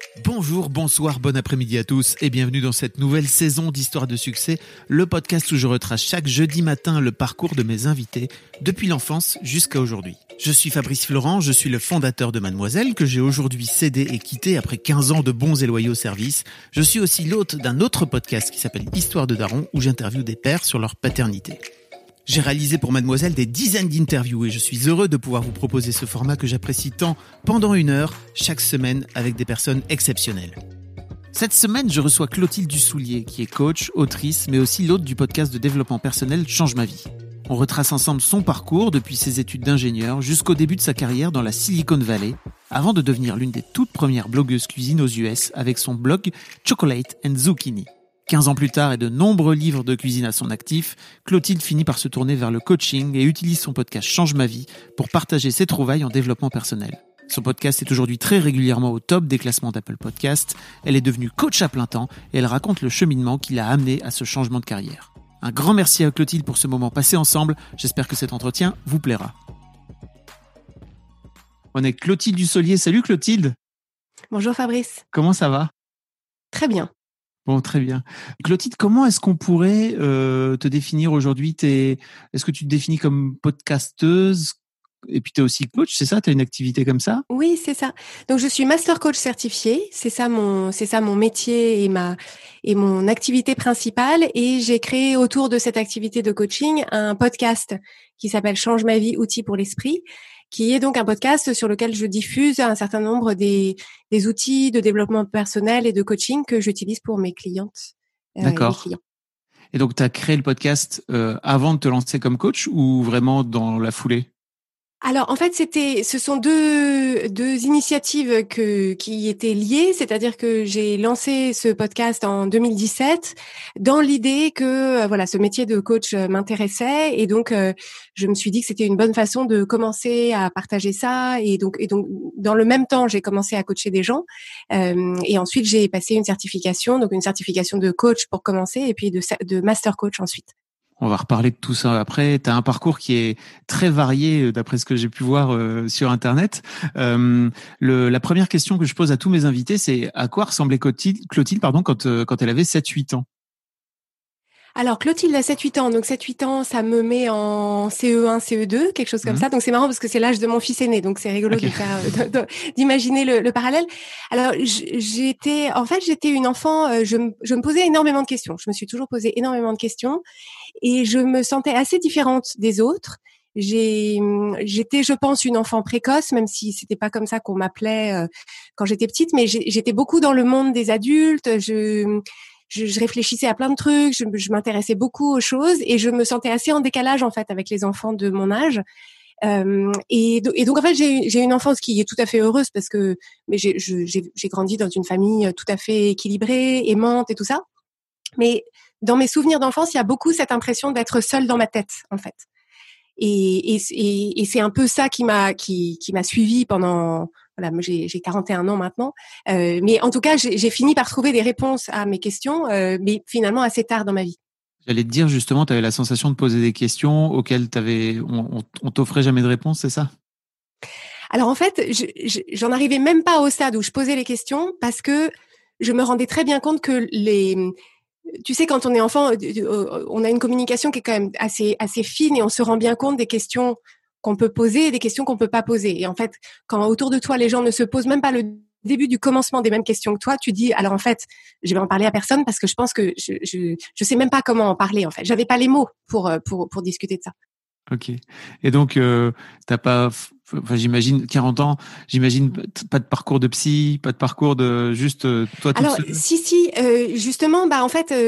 Bonjour, bonsoir, bon après-midi à tous et bienvenue dans cette nouvelle saison d'Histoire de succès, le podcast où je retrace chaque jeudi matin le parcours de mes invités depuis l'enfance jusqu'à aujourd'hui. Je suis Fabrice Florent, je suis le fondateur de Mademoiselle que j'ai aujourd'hui cédé et quitté après 15 ans de bons et loyaux services. Je suis aussi l'hôte d'un autre podcast qui s'appelle Histoire de Daron où j'interviewe des pères sur leur paternité. J'ai réalisé pour Mademoiselle des dizaines d'interviews et je suis heureux de pouvoir vous proposer ce format que j'apprécie tant pendant 1 heure, chaque semaine, avec des personnes exceptionnelles. Cette semaine, je reçois Clotilde Dussoulier, qui est coach, autrice, mais aussi l'hôte du podcast de développement personnel Change ma vie. On retrace ensemble son parcours depuis ses études d'ingénieur jusqu'au début de sa carrière dans la Silicon Valley, avant de devenir l'une des toutes premières blogueuses cuisine aux US avec son blog Chocolate and Zucchini. 15 ans plus tard et de nombreux livres de cuisine à son actif, Clotilde finit par se tourner vers le coaching et utilise son podcast Change ma vie pour partager ses trouvailles en développement personnel. Son podcast est aujourd'hui très régulièrement au top des classements d'Apple Podcasts. Elle est devenue coach à plein temps et elle raconte le cheminement qui l'a amené à ce changement de carrière. Un grand merci à Clotilde pour ce moment passé ensemble. J'espère que cet entretien vous plaira. On est Clotilde Dussoulier. Salut Clotilde. Bonjour Fabrice. Comment ça va ? Très bien. Bon, très bien. Clotilde, comment est-ce qu'on pourrait te définir aujourd'hui ? Est-ce que tu te définis comme podcasteuse ? Et puis tu es aussi coach, c'est ça ? Tu as une activité comme ça ? Oui, c'est ça. Donc je suis master coach certifié, c'est ça mon métier et mon activité principale, et j'ai créé autour de cette activité de coaching un podcast qui s'appelle Change ma vie, outils pour l'esprit, qui est donc un podcast sur lequel je diffuse un certain nombre des outils de développement personnel et de coaching que j'utilise pour mes clientes. D'accord. Et mes clients. Et donc tu as créé le podcast avant de te lancer comme coach ou vraiment dans la foulée ? Alors en fait, ce sont deux initiatives qui étaient liées, c'est-à-dire que j'ai lancé ce podcast en 2017 dans l'idée que voilà, ce métier de coach m'intéressait, et donc je me suis dit que c'était une bonne façon de commencer à partager ça, et donc dans le même temps, j'ai commencé à coacher des gens, et ensuite j'ai passé une certification, donc une certification de coach pour commencer, et puis de master coach ensuite. On va reparler de tout ça après. Tu as un parcours qui est très varié d'après ce que j'ai pu voir sur Internet. La première question que je pose à tous mes invités, c'est à quoi ressemblait Clotilde quand elle avait 7-8 ans ? Alors, Clotilde a 7-8 ans. Donc, 7-8 ans, ça me met en CE1, CE2, quelque chose comme ça. Donc, c'est marrant parce que c'est l'âge de mon fils aîné. Donc, c'est rigolo de faire, d'imaginer le parallèle. Alors, j'étais une enfant, je me posais énormément de questions. Je me suis toujours posé énormément de questions et je me sentais assez différente des autres. J'étais, je pense, une enfant précoce, même si c'était pas comme ça qu'on m'appelait quand j'étais petite, mais j'étais beaucoup dans le monde des adultes. Je réfléchissais à plein de trucs, je m'intéressais beaucoup aux choses et je me sentais assez en décalage en fait avec les enfants de mon âge. Et donc en fait j'ai une enfance qui est tout à fait heureuse parce que j'ai grandi dans une famille tout à fait équilibrée, aimante et tout ça. Mais dans mes souvenirs d'enfance, il y a beaucoup cette impression d'être seule dans ma tête en fait. Et c'est un peu ça qui m'a suivie pendant. Voilà, moi j'ai 41 ans maintenant, mais en tout cas j'ai fini par trouver des réponses à mes questions, mais finalement assez tard dans ma vie. J'allais te dire justement, tu avais la sensation de poser des questions auxquelles on t'offrait jamais de réponse, c'est ça ? Alors en fait, j'en arrivais même pas au stade où je posais les questions parce que je me rendais très bien compte que tu sais, quand on est enfant, on a une communication qui est quand même assez fine et on se rend bien compte des questions qu'on peut poser et des questions qu'on peut pas poser. Et en fait, quand autour de toi, les gens ne se posent même pas le début du commencement des mêmes questions que toi, tu dis, alors en fait, je vais en parler à personne parce que je pense que je sais même pas comment en parler, en fait. J'avais pas les mots pour discuter de ça. Ok. Et donc, t'as pas, enfin, j'imagine 40 ans, j'imagine pas de parcours de psy, pas de parcours de juste toi toute Alors, seule. si, justement, bah en fait,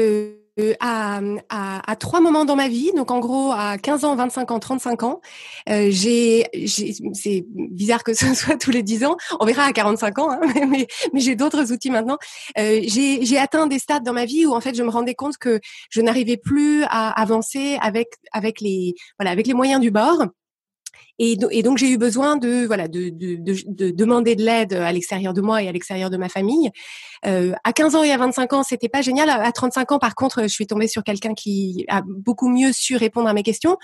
à 3 moments dans ma vie, donc en gros à 15 ans, 25 ans, 35 ans, c'est bizarre que ce soit tous les 10 ans, on verra à 45 ans, hein, mais j'ai d'autres outils maintenant. J'ai atteint des stades dans ma vie où en fait je me rendais compte que je n'arrivais plus à avancer avec les moyens du bord. Et donc j'ai eu besoin de demander de l'aide à l'extérieur de moi et à l'extérieur de ma famille. À 15 ans et à 25 ans, c'était pas génial. À 35 ans, par contre, je suis tombée sur quelqu'un qui a beaucoup mieux su répondre à mes questions.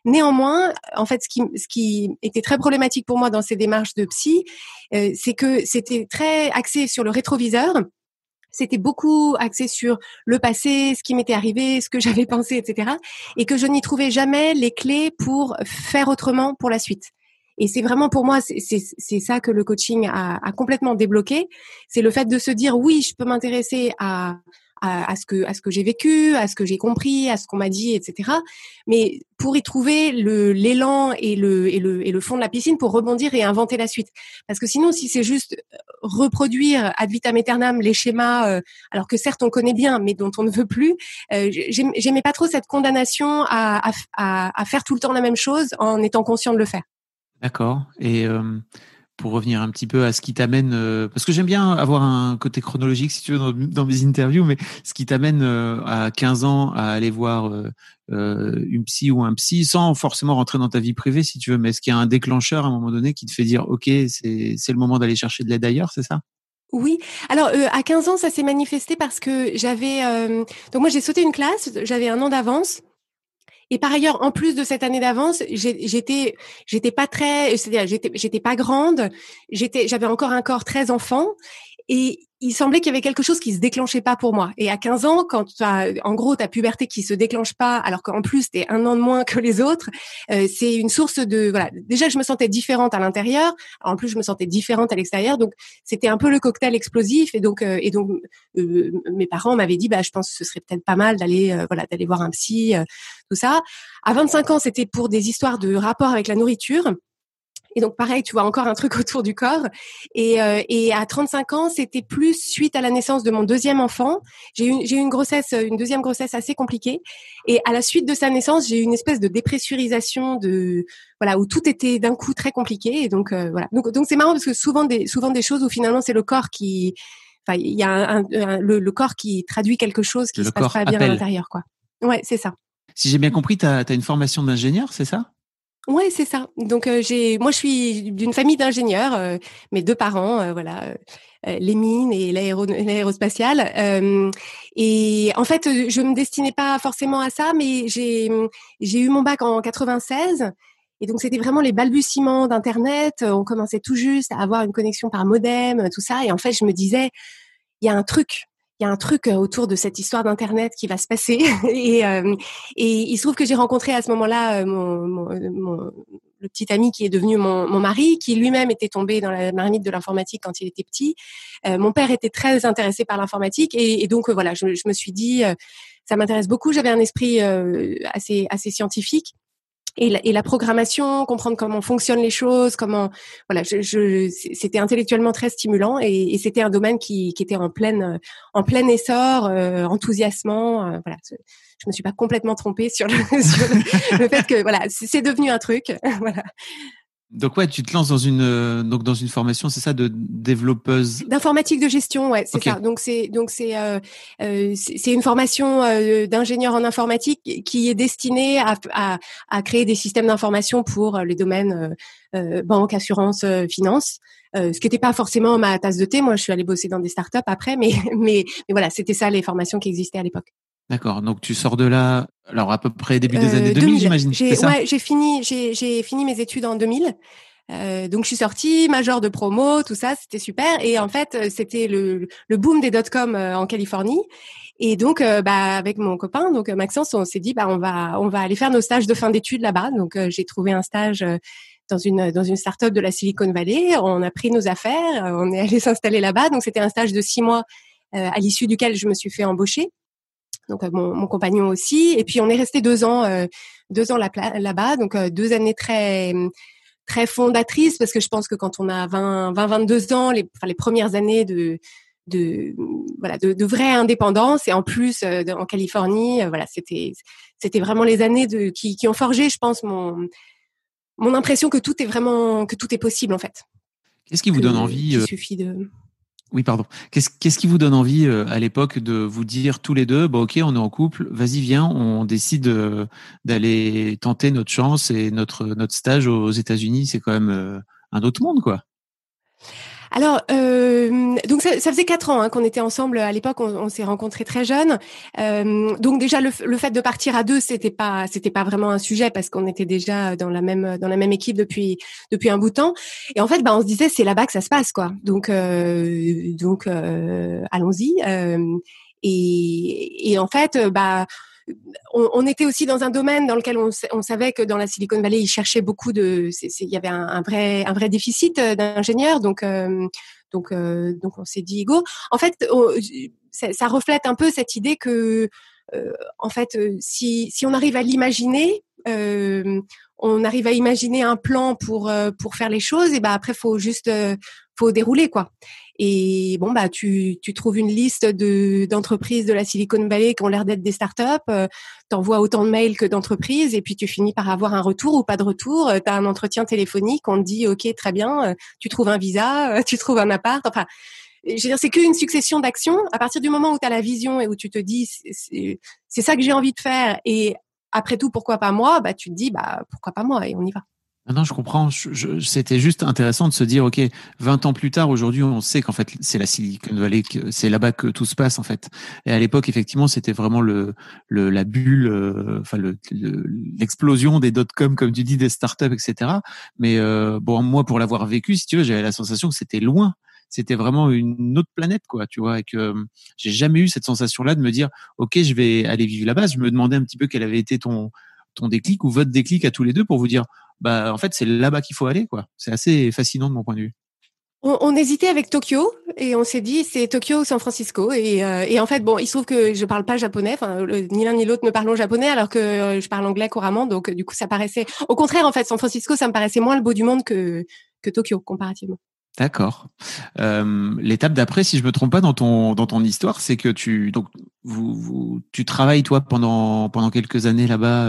Néanmoins, en fait, ce qui était très problématique pour moi dans ces démarches de psy, c'est que c'était très axé sur le rétroviseur. C'était beaucoup axé sur le passé, ce qui m'était arrivé, ce que j'avais pensé, etc. Et que je n'y trouvais jamais les clés pour faire autrement pour la suite. Et c'est vraiment pour moi, c'est ça que le coaching a complètement débloqué. C'est le fait de se dire oui, je peux m'intéresser à ce que j'ai vécu, à ce que j'ai compris, à ce qu'on m'a dit, etc. Mais pour y trouver l'élan et le fond de la piscine pour rebondir et inventer la suite. Parce que sinon, si c'est juste reproduire ad vitam aeternam les schémas, alors que certes on connaît bien, mais dont on ne veut plus, j'aimais pas trop cette condamnation à faire tout le temps la même chose en étant conscient de le faire. D'accord. Et pour revenir un petit peu à ce qui t'amène, parce que j'aime bien avoir un côté chronologique, si tu veux, dans mes interviews, mais ce qui t'amène à 15 ans à aller voir une psy ou un psy, sans forcément rentrer dans ta vie privée, si tu veux, mais est-ce qu'il y a un déclencheur à un moment donné qui te fait dire, OK, c'est le moment d'aller chercher de l'aide ailleurs, c'est ça? Oui. Alors, à 15 ans, ça s'est manifesté parce que j'avais... donc moi, j'ai sauté une classe, j'avais 1 an d'avance. Et par ailleurs, en plus de cette année d'avance, j'étais pas très, c'est-à-dire j'étais pas grande, j'avais encore un corps très enfant, et il semblait qu'il y avait quelque chose qui se déclenchait pas pour moi. Et à 15 ans, quand tu as, en gros, ta puberté qui se déclenche pas, alors qu'en plus t'es 1 an de moins que les autres, c'est une source de, voilà. Déjà, je me sentais différente à l'intérieur. En plus, je me sentais différente à l'extérieur. Donc, c'était un peu le cocktail explosif. Et donc, mes parents m'avaient dit, bah, je pense que ce serait peut-être pas mal d'aller voir un psy, tout ça. À 25 ans, c'était pour des histoires de rapport avec la nourriture. Et donc pareil, tu vois, encore un truc autour du corps. Et à 35 ans, c'était plus suite à la naissance de mon deuxième enfant. J'ai eu une deuxième grossesse assez compliquée. Et à la suite de sa naissance, j'ai eu une espèce de dépressurisation où tout était d'un coup très compliqué. Et donc voilà. Donc c'est marrant parce que souvent des choses où finalement c'est le corps il y a le corps qui traduit quelque chose qui Le se passe corps pas bien à appelle. l'intérieur, quoi. Ouais, c'est ça. Si j'ai bien compris, t'as une formation d'ingénieur, c'est ça? Ouais, c'est ça. Donc moi je suis d'une famille d'ingénieurs, mes 2 parents, les mines et l'aérospatiale. Et en fait, je me destinais pas forcément à ça, mais j'ai eu mon bac en 96. Et donc c'était vraiment les balbutiements d'Internet. On commençait tout juste à avoir une connexion par modem, tout ça. Et en fait, je me disais, il y a un truc. Il y a un truc autour de cette histoire d'Internet qui va se passer. Et il se trouve que j'ai rencontré à ce moment-là le petit ami qui est devenu mon mari, qui lui-même était tombé dans la marmite de l'informatique quand il était petit. Mon père était très intéressé par l'informatique. Et donc, voilà, je me suis dit, ça m'intéresse beaucoup. J'avais un esprit assez scientifique. Et la programmation, comprendre comment fonctionnent les choses, c'était intellectuellement très stimulant et c'était un domaine qui était en plein essor, enthousiasmant. Voilà, je me suis pas complètement trompée sur sur le fait que voilà, c'est devenu un truc. Voilà. Donc ouais, tu te lances dans une formation, c'est ça, de développeuse. D'informatique de gestion, ouais, c'est Okay. ça. Donc c'est une formation d'ingénieur en informatique qui est destinée à créer des systèmes d'information pour les domaines banque, assurance, finance. Ce qui n'était pas forcément ma tasse de thé. Moi, je suis allée bosser dans des startups après, mais voilà, c'était ça les formations qui existaient à l'époque. D'accord. Donc tu sors de là, alors à peu près début des années 2000, j'imagine. C'est ça? Ouais, j'ai fini mes études en 2000. Donc je suis sortie, major de promo, tout ça, c'était super. Et en fait, c'était le boom des dot-com en Californie. Et donc, avec mon copain, donc Maxence, on s'est dit, on va aller faire nos stages de fin d'études là-bas. Donc j'ai trouvé un stage dans une start-up de la Silicon Valley. On a pris nos affaires, on est allé s'installer là-bas. Donc c'était un stage de 6 mois à l'issue duquel je me suis fait embaucher. Donc mon compagnon aussi. Et puis on est resté 2 ans là-bas. Donc 2 années très très fondatrices parce que je pense que quand on a 22 ans, les premières années de vraie indépendance et en plus en Californie, c'était vraiment les années qui ont forgé, je pense, mon impression que tout est possible en fait. Qu'est-ce qui vous donne envie qu'il suffit de... Oui, pardon. Qu'est-ce qui vous donne envie à l'époque de vous dire tous les deux, ok, on est en couple, vas-y, viens, on décide d'aller tenter notre chance et notre stage aux États-Unis, c'est quand même un autre monde, quoi. Alors, donc ça faisait 4 ans qu'on était ensemble. À l'époque, on s'est rencontrés très jeunes. Donc déjà le fait de partir à deux, c'était pas vraiment un sujet parce qu'on était déjà dans la même équipe depuis un bout de temps. Et en fait, on se disait c'est là-bas que ça se passe, quoi. Donc allons-y. Et en fait, on était aussi dans un domaine dans lequel on savait que dans la Silicon Valley, ils cherchaient beaucoup il y avait un vrai déficit d'ingénieurs, donc on s'est dit go. En fait, ça reflète un peu cette idée que en fait, si on arrive à l'imaginer, on arrive à imaginer un plan pour faire les choses, et après faut dérouler, quoi. Et tu trouves une liste d'entreprises de la Silicon Valley qui ont l'air d'être des startups, t'envoies autant de mails que d'entreprises, et puis tu finis par avoir un retour ou pas de retour. T'as un entretien téléphonique, on te dit ok, très bien, tu trouves un visa, tu trouves un appart, enfin. Je veux dire, c'est qu'une succession d'actions. À partir du moment où tu as la vision et où tu te dis c'est ça que j'ai envie de faire, et après tout, pourquoi pas moi, tu te dis pourquoi pas moi, et on y va. Non, je comprends. C'était juste intéressant de se dire, OK, 20 ans plus tard, aujourd'hui, on sait qu'en fait, c'est la Silicon Valley, que c'est là-bas que tout se passe, en fait. Et à l'époque, effectivement, c'était vraiment la bulle, enfin, l'explosion des dot-com, comme tu dis, des startups, etc. Mais, moi, pour l'avoir vécu, si tu veux, j'avais la sensation que c'était loin. C'était vraiment une autre planète, quoi, tu vois, et que j'ai jamais eu cette sensation-là de me dire, OK, je vais aller vivre là-bas. Je me demandais un petit peu quel avait été ton déclic ou votre déclic à tous les deux pour vous dire, en fait, c'est là-bas qu'il faut aller, quoi. C'est assez fascinant de mon point de vue. On hésitait avec Tokyo, et on s'est dit c'est Tokyo ou San Francisco, et en fait il se trouve que je parle pas japonais, enfin ni l'un ni l'autre ne parlons japonais, alors que je parle anglais couramment, donc du coup ça paraissait, au contraire, en fait, San Francisco, ça me paraissait moins le beau du monde que Tokyo comparativement. D'accord. L'étape d'après, si je me trompe pas dans ton histoire, c'est que tu travailles toi pendant quelques années là-bas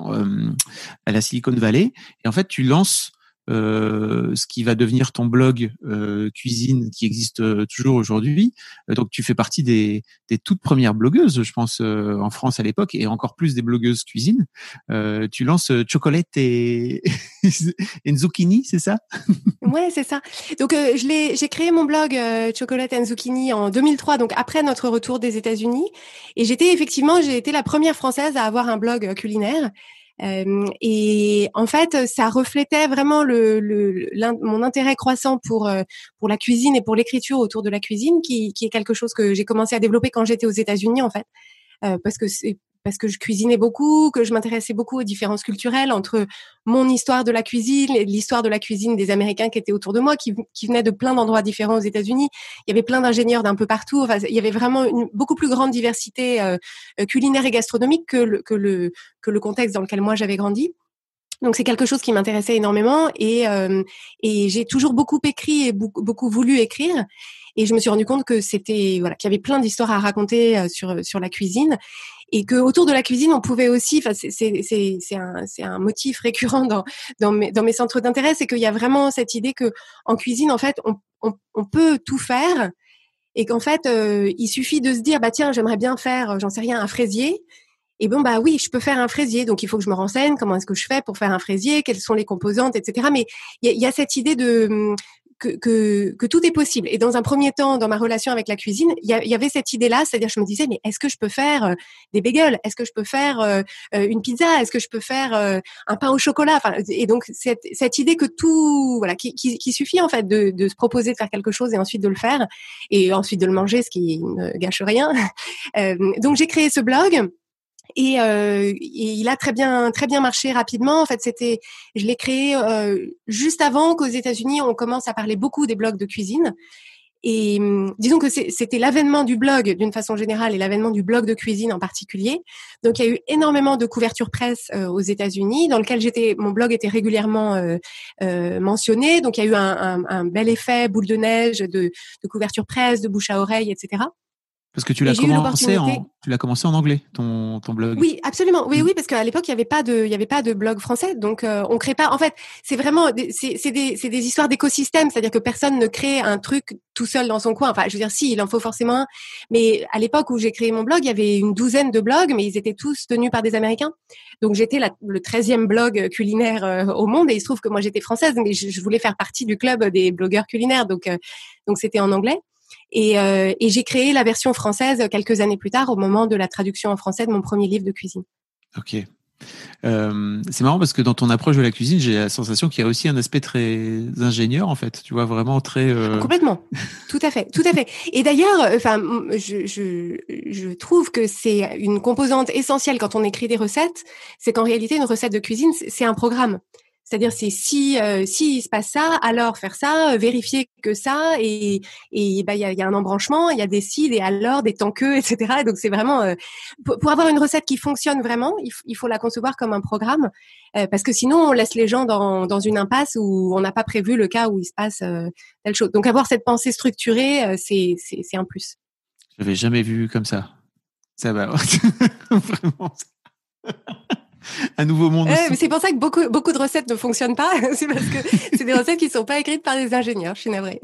à la Silicon Valley, et en fait tu lances ce qui va devenir ton blog cuisine, qui existe toujours aujourd'hui. Donc tu fais partie des toutes premières blogueuses, je pense, en France à l'époque, et encore plus des blogueuses cuisine. Tu lances Chocolate et Zucchini, c'est ça? Ouais, c'est ça. Donc j'ai créé mon blog Chocolate and Zucchini en 2003, donc après notre retour des États-Unis, et j'ai été la première Française à avoir un blog culinaire. Et en fait, ça reflétait vraiment mon intérêt croissant pour la cuisine et pour l'écriture autour de la cuisine, qui est quelque chose que j'ai commencé à développer quand j'étais aux États-Unis, en fait. Parce que je cuisinais beaucoup, que je m'intéressais beaucoup aux différences culturelles entre mon histoire de la cuisine et l'histoire de la cuisine des Américains qui étaient autour de moi, qui venaient de plein d'endroits différents aux États-Unis. Il y avait plein d'ingénieurs d'un peu partout. Enfin, il y avait vraiment une beaucoup plus grande diversité culinaire et gastronomique que le contexte dans lequel moi j'avais grandi. Donc c'est quelque chose qui m'intéressait énormément, et j'ai toujours beaucoup écrit et beaucoup voulu écrire. Et je me suis rendu compte que qu'il y avait plein d'histoires à raconter sur la cuisine, et que autour de la cuisine, on pouvait aussi, enfin c'est un motif récurrent dans mes centres d'intérêt, c'est qu'il y a vraiment cette idée que en cuisine, en fait, on peut tout faire, et qu'en fait, il suffit de se dire tiens, j'aimerais bien faire, j'en sais rien, un fraisier. Et oui, je peux faire un fraisier, donc il faut que je me renseigne, comment est-ce que je fais pour faire un fraisier, quelles sont les composantes, etc. Mais il y a cette idée que tout est possible. Et dans un premier temps, dans ma relation avec la cuisine, il y avait cette idée-là, c'est-à-dire je me disais, mais est-ce que je peux faire des bagels? Est-ce que je peux faire une pizza? Est-ce que je peux faire un pain au chocolat? Enfin, et donc cette idée que tout, qui suffit en fait de se proposer de faire quelque chose et ensuite de le faire, et ensuite de le manger, ce qui ne gâche rien. Donc j'ai créé ce blog. Et il a très bien marché rapidement. En fait, je l'ai créé juste avant qu'aux États-Unis on commence à parler beaucoup des blogs de cuisine. Et disons que c'était l'avènement du blog d'une façon générale et l'avènement du blog de cuisine en particulier. Donc il y a eu énormément de couverture presse aux États-Unis, dans lequel mon blog était régulièrement mentionné. Donc il y a eu un bel effet boule de neige de couverture presse, de bouche à oreille, etc. Parce que tu Et l'as j'ai eu commencé l'opportunité. en anglais, ton blog. Oui, absolument. Oui, oui, parce qu'à l'époque, il y avait pas de blog français. Donc, on crée pas. En fait, c'est vraiment, c'est des histoires d'écosystème. C'est-à-dire que personne ne crée un truc tout seul dans son coin. Enfin, je veux dire, si, il en faut forcément un. Mais à l'époque où j'ai créé mon blog, il y avait une douzaine de blogs, mais ils étaient tous tenus par des Américains. Donc, j'étais le 13e blog culinaire au monde. Et il se trouve que moi, j'étais française, mais je voulais faire partie du club des blogueurs culinaires. Donc c'était en anglais. Et j'ai créé la version française quelques années plus tard, au moment de la traduction en français de mon premier livre de cuisine. Ok. C'est marrant parce que dans ton approche de la cuisine, j'ai la sensation qu'il y a aussi un aspect très ingénieur, en fait. Tu vois, vraiment très... Complètement. Tout à fait, tout à fait. Et d'ailleurs, enfin, je trouve que c'est une composante essentielle quand on écrit des recettes, c'est qu'en réalité, une recette de cuisine, c'est un programme. C'est-à-dire, c'est si il se passe ça, alors faire ça, vérifier que ça, et bah il y a un embranchement, il y a des si, des alors, des tant que, etc. Et donc c'est vraiment pour avoir une recette qui fonctionne vraiment, il faut la concevoir comme un programme, parce que sinon on laisse les gens dans une impasse où on n'a pas prévu le cas où il se passe telle chose. Donc avoir cette pensée structurée, c'est un plus. J'avais jamais vu comme ça. Ça va. Vraiment. Un nouveau monde. Mais c'est pour ça que beaucoup de recettes ne fonctionnent pas. C'est parce que c'est des recettes qui sont pas écrites par des ingénieurs. Je suis navrée.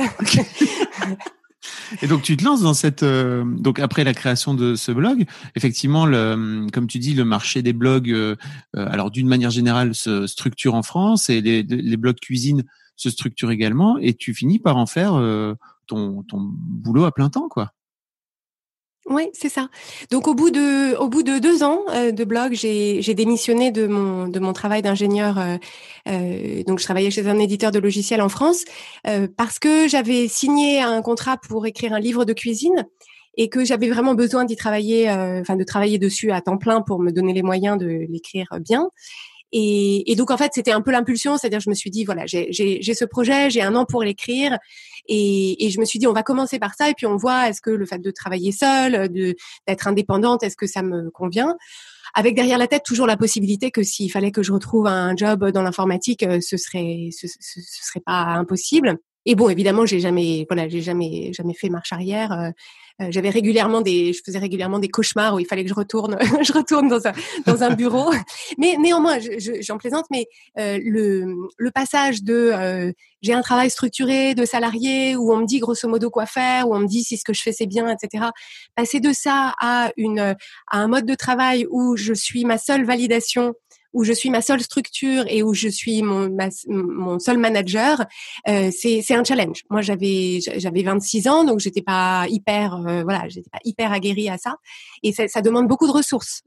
Et donc tu te lances dans cette donc après la création de ce blog, effectivement comme tu dis le marché des blogs alors d'une manière générale se structure en France et les blogs cuisine se structurent également et tu finis par en faire ton boulot à plein temps quoi. Oui, c'est ça. Donc au bout de 2 ans de blog, j'ai démissionné de mon travail d'ingénieur. Donc je travaillais chez un éditeur de logiciels en France parce que j'avais signé un contrat pour écrire un livre de cuisine et que j'avais vraiment besoin d'y travailler, de travailler dessus à temps plein pour me donner les moyens de l'écrire bien. Et donc en fait c'était un peu l'impulsion, c'est-à-dire je me suis dit voilà j'ai ce projet, j'ai 1 an pour l'écrire et je me suis dit on va commencer par ça et puis on voit est-ce que le fait de travailler seule, d'être indépendante, est-ce que ça me convient, avec derrière la tête toujours la possibilité que s'il fallait que je retrouve un job dans l'informatique, ce serait pas impossible. Et bon, évidemment, j'ai jamais fait marche arrière. Je faisais régulièrement des cauchemars où il fallait que je retourne, je retourne dans un bureau. Mais néanmoins, j'en plaisante, mais le passage de j'ai un travail structuré de salarié où on me dit grosso modo quoi faire, où on me dit si ce que je fais c'est bien, etc. Passer de ça à un mode de travail où je suis ma seule validation, où je suis ma seule structure et où je suis mon seul manager, c'est un challenge. Moi, j'avais 26 ans, donc j'étais pas hyper aguerrie à ça. Et ça demande beaucoup de ressources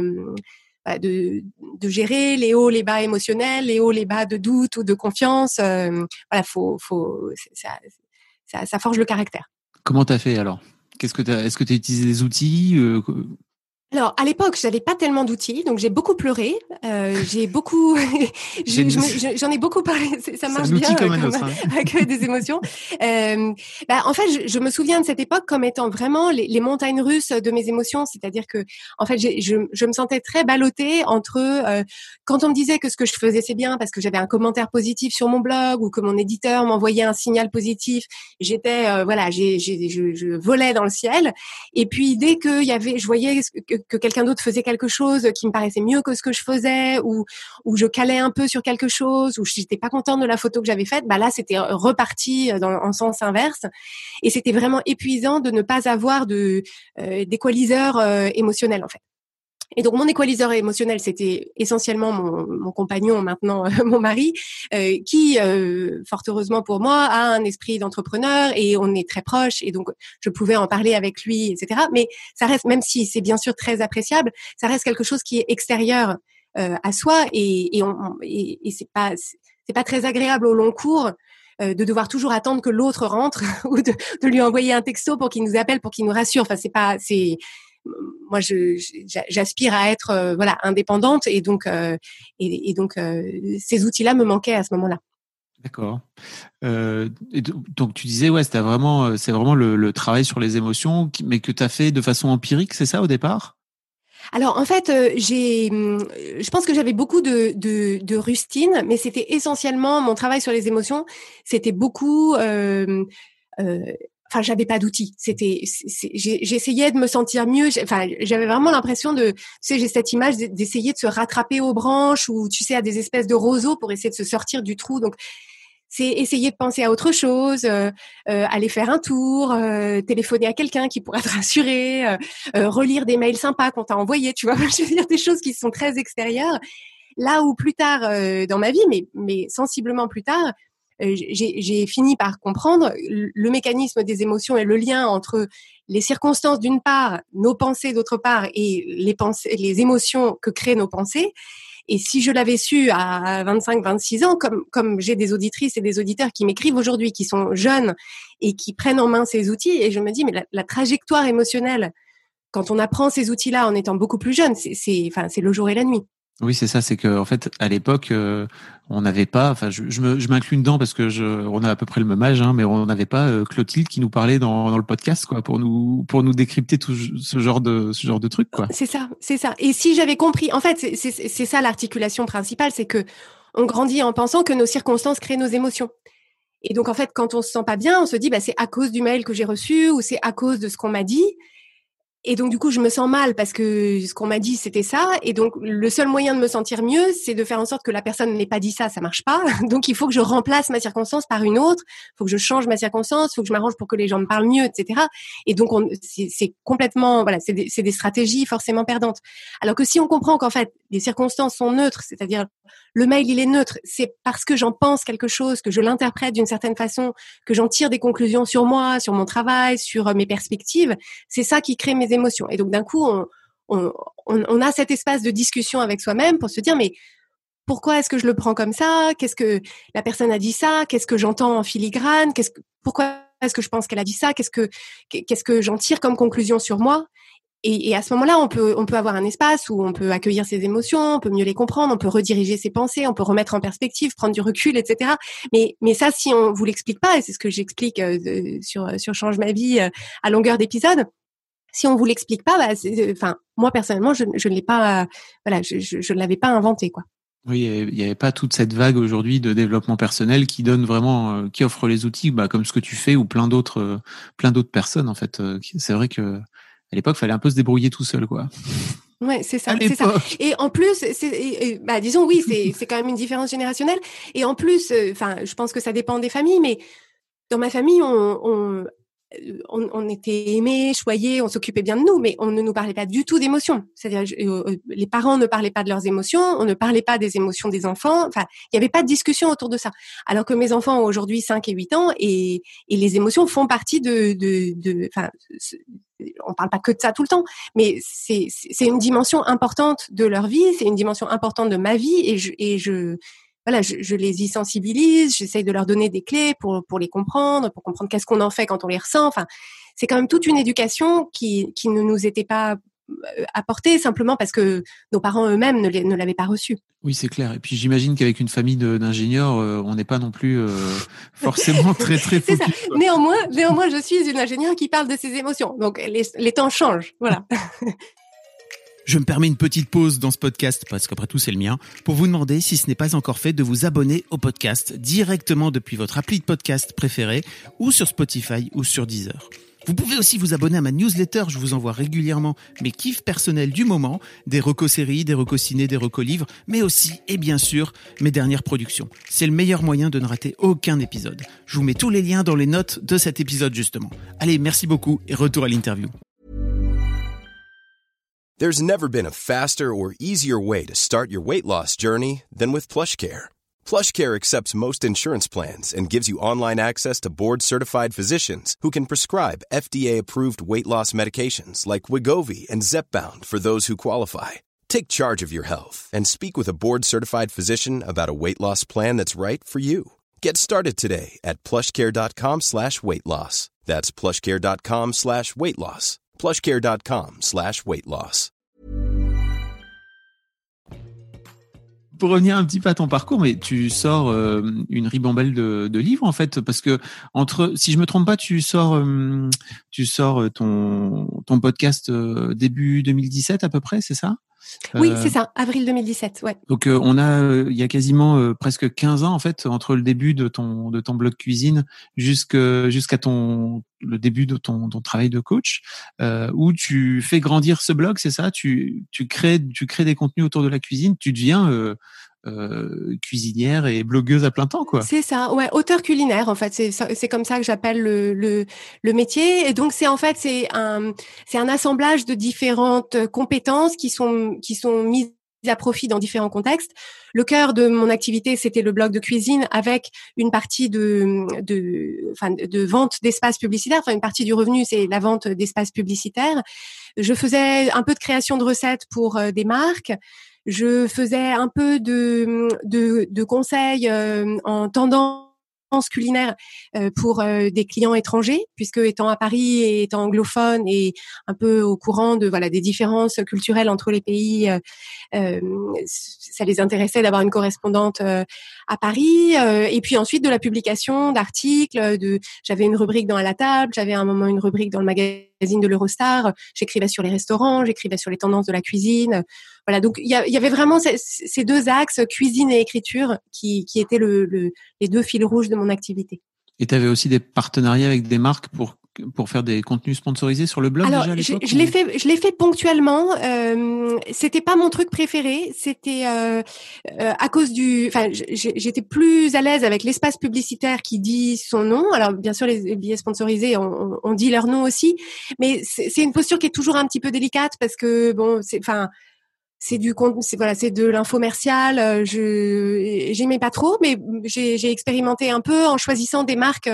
de gérer les hauts, les bas émotionnels, les hauts, les bas de doute ou de confiance. Ça forge le caractère. Comment t'as fait alors? Est-ce que t'as utilisé des outils Alors, à l'époque, j'avais pas tellement d'outils, donc j'ai beaucoup pleuré. J'ai beaucoup, j'en ai beaucoup parlé. Ça marche un outil bien comme un autre. avec des émotions. En fait, je me souviens de cette époque comme étant vraiment les montagnes russes de mes émotions. C'est-à-dire que, en fait, je me sentais très ballottée entre quand on me disait que ce que je faisais c'est bien parce que j'avais un commentaire positif sur mon blog ou que mon éditeur m'envoyait un signal positif, j'étais je volais dans le ciel. Et puis dès que je voyais que quelqu'un d'autre faisait quelque chose qui me paraissait mieux que ce que je faisais, ou je calais un peu sur quelque chose, ou j'étais pas contente de la photo que j'avais faite, bah là c'était reparti en sens inverse, et c'était vraiment épuisant de ne pas avoir d'équaliseur émotionnel en fait. Et donc mon équaliseur émotionnel, c'était essentiellement mon compagnon, maintenant mon mari, qui, fort heureusement pour moi, a un esprit d'entrepreneur et on est très proches. Et donc je pouvais en parler avec lui, etc. Mais ça reste, même si c'est bien sûr très appréciable, ça reste quelque chose qui est extérieur à soi et c'est pas très agréable au long cours de devoir toujours attendre que l'autre rentre ou de lui envoyer un texto pour qu'il nous appelle, pour qu'il nous rassure. Enfin, moi j'aspire à être indépendante et donc ces outils-là me manquaient à ce moment-là. D'accord. Donc tu disais c'est vraiment le travail sur les émotions, mais que tu as fait de façon empirique, c'est ça au départ? Alors en fait, je pense que j'avais beaucoup de rustine, mais c'était essentiellement mon travail sur les émotions. C'était beaucoup j'avais pas d'outils. J'essayais de me sentir mieux. J'avais vraiment l'impression j'ai cette image d'essayer de se rattraper aux branches ou, tu sais, à des espèces de roseaux pour essayer de se sortir du trou. Donc, c'est essayer de penser à autre chose, aller faire un tour, téléphoner à quelqu'un qui pourra te rassurer, relire des mails sympas qu'on t'a envoyés, tu vois. Je veux dire, des choses qui sont très extérieures. Là où plus tard dans ma vie, mais sensiblement plus tard, j'ai fini par comprendre le mécanisme des émotions et le lien entre les circonstances d'une part, nos pensées d'autre part, et les émotions que créent nos pensées. Et si je l'avais su à 25, 26 ans, comme j'ai des auditrices et des auditeurs qui m'écrivent aujourd'hui, qui sont jeunes et qui prennent en main ces outils, et je me dis, mais la trajectoire émotionnelle, quand on apprend ces outils-là en étant beaucoup plus jeune, c'est le jour et la nuit. Oui, c'est ça. C'est que en fait, à l'époque, on n'avait pas. Enfin, je m'inclus dedans parce que on a à peu près le même âge, hein, mais on n'avait pas Clotilde qui nous parlait dans le podcast, quoi, pour nous décrypter tout ce genre de trucs, quoi. C'est ça. Et si j'avais compris, en fait, c'est ça l'articulation principale, c'est que on grandit en pensant que nos circonstances créent nos émotions. Et donc, en fait, quand on se sent pas bien, on se dit, c'est à cause du mail que j'ai reçu ou c'est à cause de ce qu'on m'a dit. Et donc, du coup, je me sens mal parce que ce qu'on m'a dit, c'était ça. Et donc, le seul moyen de me sentir mieux, c'est de faire en sorte que la personne n'ait pas dit ça. Ça marche pas. Donc, il faut que je remplace ma circonstance par une autre. Il faut que je change ma circonstance. Il faut que je m'arrange pour que les gens me parlent mieux, etc. Et donc, c'est complètement, voilà, c'est des stratégies forcément perdantes. Alors que si on comprend qu'en fait, les circonstances sont neutres, c'est-à-dire le mail, il est neutre. C'est parce que j'en pense quelque chose, que je l'interprète d'une certaine façon, que j'en tire des conclusions sur moi, sur mon travail, sur mes perspectives. C'est ça qui crée mes émotions. Et donc, d'un coup, on a cet espace de discussion avec soi-même pour se dire, mais pourquoi est-ce que je le prends comme ça? Qu'est-ce que la personne a dit ça? Qu'est-ce que j'entends en filigrane? Pourquoi est-ce que je pense qu'elle a dit ça? Qu'est-ce que j'en tire comme conclusion sur moi? Et à ce moment-là, on peut avoir un espace où on peut accueillir ses émotions, on peut mieux les comprendre, on peut rediriger ses pensées, on peut remettre en perspective, prendre du recul, etc. Mais ça, si on vous l'explique pas, et c'est ce que j'explique sur Change ma vie à longueur d'épisode, si on vous l'explique pas, moi personnellement, je ne l'ai pas, je ne l'avais pas inventé, quoi. Oui, il y avait pas toute cette vague aujourd'hui de développement personnel qui donne vraiment, qui offre les outils, comme ce que tu fais ou plein d'autres personnes en fait. C'est vrai que à l'époque, fallait un peu se débrouiller tout seul, quoi. Ouais, c'est ça. Et en plus, disons, oui, c'est quand même une différence générationnelle. Et en plus, je pense que ça dépend des familles, mais dans ma famille, on était aimés, choyés, on s'occupait bien de nous, mais on ne nous parlait pas du tout d'émotions. C'est-à-dire, les parents ne parlaient pas de leurs émotions, on ne parlait pas des émotions des enfants. Enfin, il n'y avait pas de discussion autour de ça. Alors que mes enfants ont aujourd'hui 5 et 8 ans et les émotions font partie on parle pas que de ça tout le temps, mais c'est une dimension importante de leur vie, c'est une dimension importante de ma vie et je les y sensibilise, j'essaye de leur donner des clés pour les comprendre, pour comprendre qu'est-ce qu'on en fait quand on les ressent. Enfin, c'est quand même toute une éducation qui ne nous était pas apportée simplement parce que nos parents eux-mêmes ne l'avaient pas reçue. Oui, c'est clair. Et puis j'imagine qu'avec une famille d'ingénieurs, on n'est pas non plus forcément très très focus. C'est ça. Néanmoins, je suis une ingénieure qui parle de ses émotions. Donc les temps changent. Voilà. Je me permets une petite pause dans ce podcast, parce qu'après tout c'est le mien, pour vous demander, si ce n'est pas encore fait, de vous abonner au podcast directement depuis votre appli de podcast préférée, ou sur Spotify ou sur Deezer. Vous pouvez aussi vous abonner à ma newsletter, je vous envoie régulièrement mes kiffs personnels du moment, des recos séries, des recos ciné, des recos livres, mais aussi, et bien sûr, mes dernières productions. C'est le meilleur moyen de ne rater aucun épisode. Je vous mets tous les liens dans les notes de cet épisode justement. Allez, merci beaucoup et retour à l'interview. There's never been a faster or easier way to start your weight loss journey than with PlushCare. PlushCare accepts most insurance plans and gives you online access to board-certified physicians who can prescribe FDA-approved weight loss medications like Wegovy and Zepbound for those who qualify. Take charge of your health and speak with a board-certified physician about a weight loss plan that's right for you. Get started today at plushcare.com/weight loss. That's plushcare.com/weight loss. plushcare.com/weight loss. Pour revenir un petit peu à ton parcours, mais tu sors une ribambelle de livres en fait, parce que si je me trompe pas, tu sors ton podcast début 2017 à peu près, c'est ça? Oui, c'est ça, avril 2017, ouais. Donc on a il y a quasiment presque 15 ans en fait entre le début de ton blog cuisine jusqu'à le début de ton travail de coach, où tu fais grandir ce blog, c'est ça? Tu crées des contenus autour de la cuisine, tu deviens cuisinière et blogueuse à plein temps, quoi. C'est ça, ouais, auteur culinaire en fait, c'est comme ça que j'appelle le métier. Et donc c'est un assemblage de différentes compétences qui sont mises à profit dans différents contextes. Le cœur de mon activité, c'était le blog de cuisine avec une partie de vente d'espaces publicitaires. Enfin, une partie du revenu, c'est la vente d'espaces publicitaires. Je faisais un peu de création de recettes pour des marques. Je faisais un peu de conseils en tendance culinaire pour des clients étrangers, puisque étant à Paris et étant anglophone et un peu au courant des différences culturelles entre les pays, ça les intéressait d'avoir une correspondante à Paris. Et puis ensuite de la publication d'articles. J'avais une rubrique dans À la table, j'avais à un moment une rubrique dans le magazine de l'Eurostar. J'écrivais sur les restaurants, j'écrivais sur les tendances de la cuisine. Voilà, donc il y avait vraiment ces deux axes, cuisine et écriture, qui étaient les deux fils rouges de mon activité. Et tu avais aussi des partenariats avec des marques pour faire des contenus sponsorisés sur le blog. Alors, déjà à l'époque, je l'ai fait ponctuellement. C'était pas mon truc préféré. C'était à cause j'étais plus à l'aise avec l'espace publicitaire qui dit son nom. Alors, bien sûr, les billets sponsorisés, on dit leur nom aussi, mais c'est une posture qui est toujours un petit peu délicate parce que bon, c'est de l'infomercial. J'aimais pas trop, mais j'ai expérimenté un peu en choisissant des marques.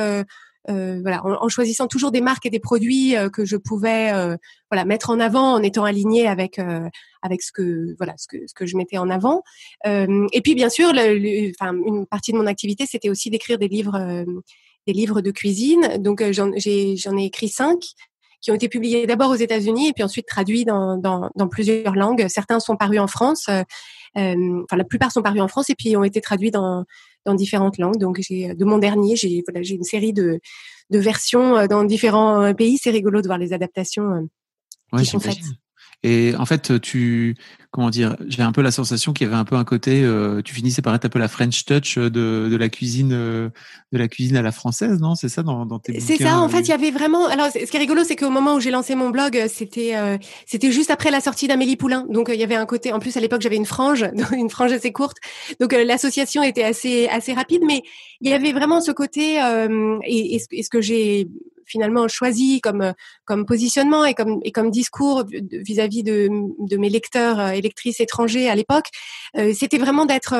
En choisissant toujours des marques et des produits que je pouvais mettre en avant en étant alignée avec ce que je mettais en avant. Et puis bien sûr, une partie de mon activité, c'était aussi d'écrire des livres de cuisine. Donc j'en ai écrit 5 qui ont été publiés d'abord aux États-Unis et puis ensuite traduits dans plusieurs langues. Certains sont parus en France, la plupart sont parus en France et puis ont été traduits dans différentes langues. Donc de mon dernier, j'ai une série de versions dans différents pays. C'est rigolo de voir les adaptations qui sont faites. Et en fait, j'ai un peu la sensation qu'il y avait un peu un côté, tu finissais par être un peu la French touch de la cuisine à la française, non? C'est ça dans tes bouquins? C'est ça. En fait, il y avait vraiment. Alors, ce qui est rigolo, c'est qu'au moment où j'ai lancé mon blog, c'était juste après la sortie d'Amélie Poulain. Donc, il y avait un côté. En plus, à l'époque, j'avais une frange assez courte. Donc, l'association était assez rapide, mais il y avait vraiment ce côté et ce que j'ai finalement choisi comme positionnement et comme discours vis-à-vis de mes lecteurs et lectrices étrangers à l'époque, c'était vraiment d'être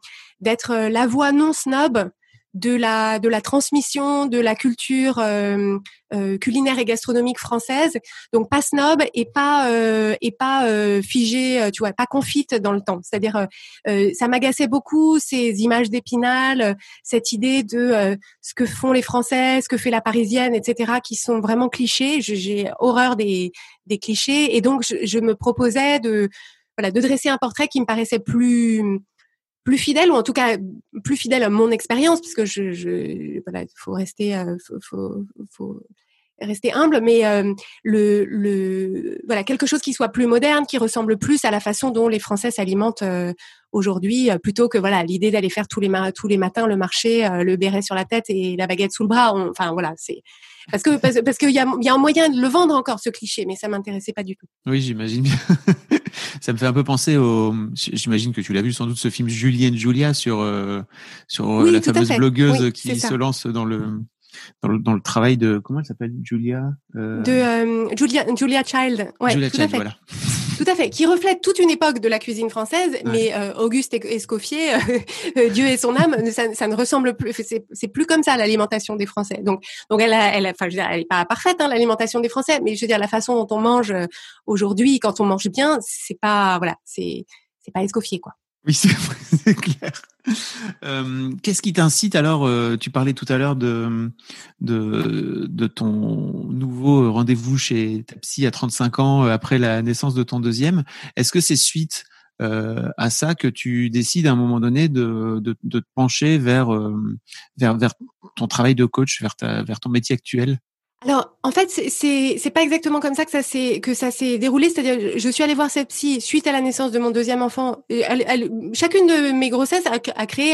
la voix non snob de la transmission de la culture culinaire et gastronomique française. Donc pas snob et pas figé, tu vois, pas confite dans le temps. C'est-à-dire ça m'agaçait beaucoup ces images d'Épinal, cette idée de ce que font les Français, ce que fait la Parisienne, etc., qui sont vraiment clichés. J'ai horreur des clichés et donc je me proposais de dresser un portrait qui me paraissait plus fidèle, ou en tout cas plus fidèle à mon expérience, parce que faut rester rester humble, mais quelque chose qui soit plus moderne, qui ressemble plus à la façon dont les Français s'alimentent aujourd'hui, plutôt que l'idée d'aller faire tous les matins le marché, le béret sur la tête et la baguette sous le bras. C'est parce que il y a un moyen de le vendre encore, ce cliché, mais ça m'intéressait pas du tout. Oui, j'imagine bien. Ça me fait un peu penser j'imagine que tu l'as vu sans doute, ce film Julie and Julia sur oui, la fameuse blogueuse qui se lance dans le travail de, comment elle s'appelle, Julia Julia Child. Ouais, Julia tout Child, à fait. voilà. Tout à fait, qui reflète toute une époque de la cuisine française, ouais. Mais Auguste Escoffier, Dieu et son âme, ça ne ressemble plus. C'est plus comme ça l'alimentation des Français. Donc elle est pas parfaite, hein, l'alimentation des Français, mais je veux dire la façon dont on mange aujourd'hui, quand on mange bien, c'est pas Escoffier, quoi. Oui, c'est clair. Qu'est-ce qui t'incite alors? Tu parlais tout à l'heure de ton nouveau rendez-vous chez ta psy à 35 ans après la naissance de ton deuxième. Est-ce que c'est suite à ça que tu décides à un moment donné de te pencher vers ton travail de coach, vers ton métier actuel? Alors, en fait, c'est pas exactement comme ça que ça s'est déroulé. C'est-à-dire, je suis allée voir cette psy suite à la naissance de mon deuxième enfant. Et chacune de mes grossesses a créé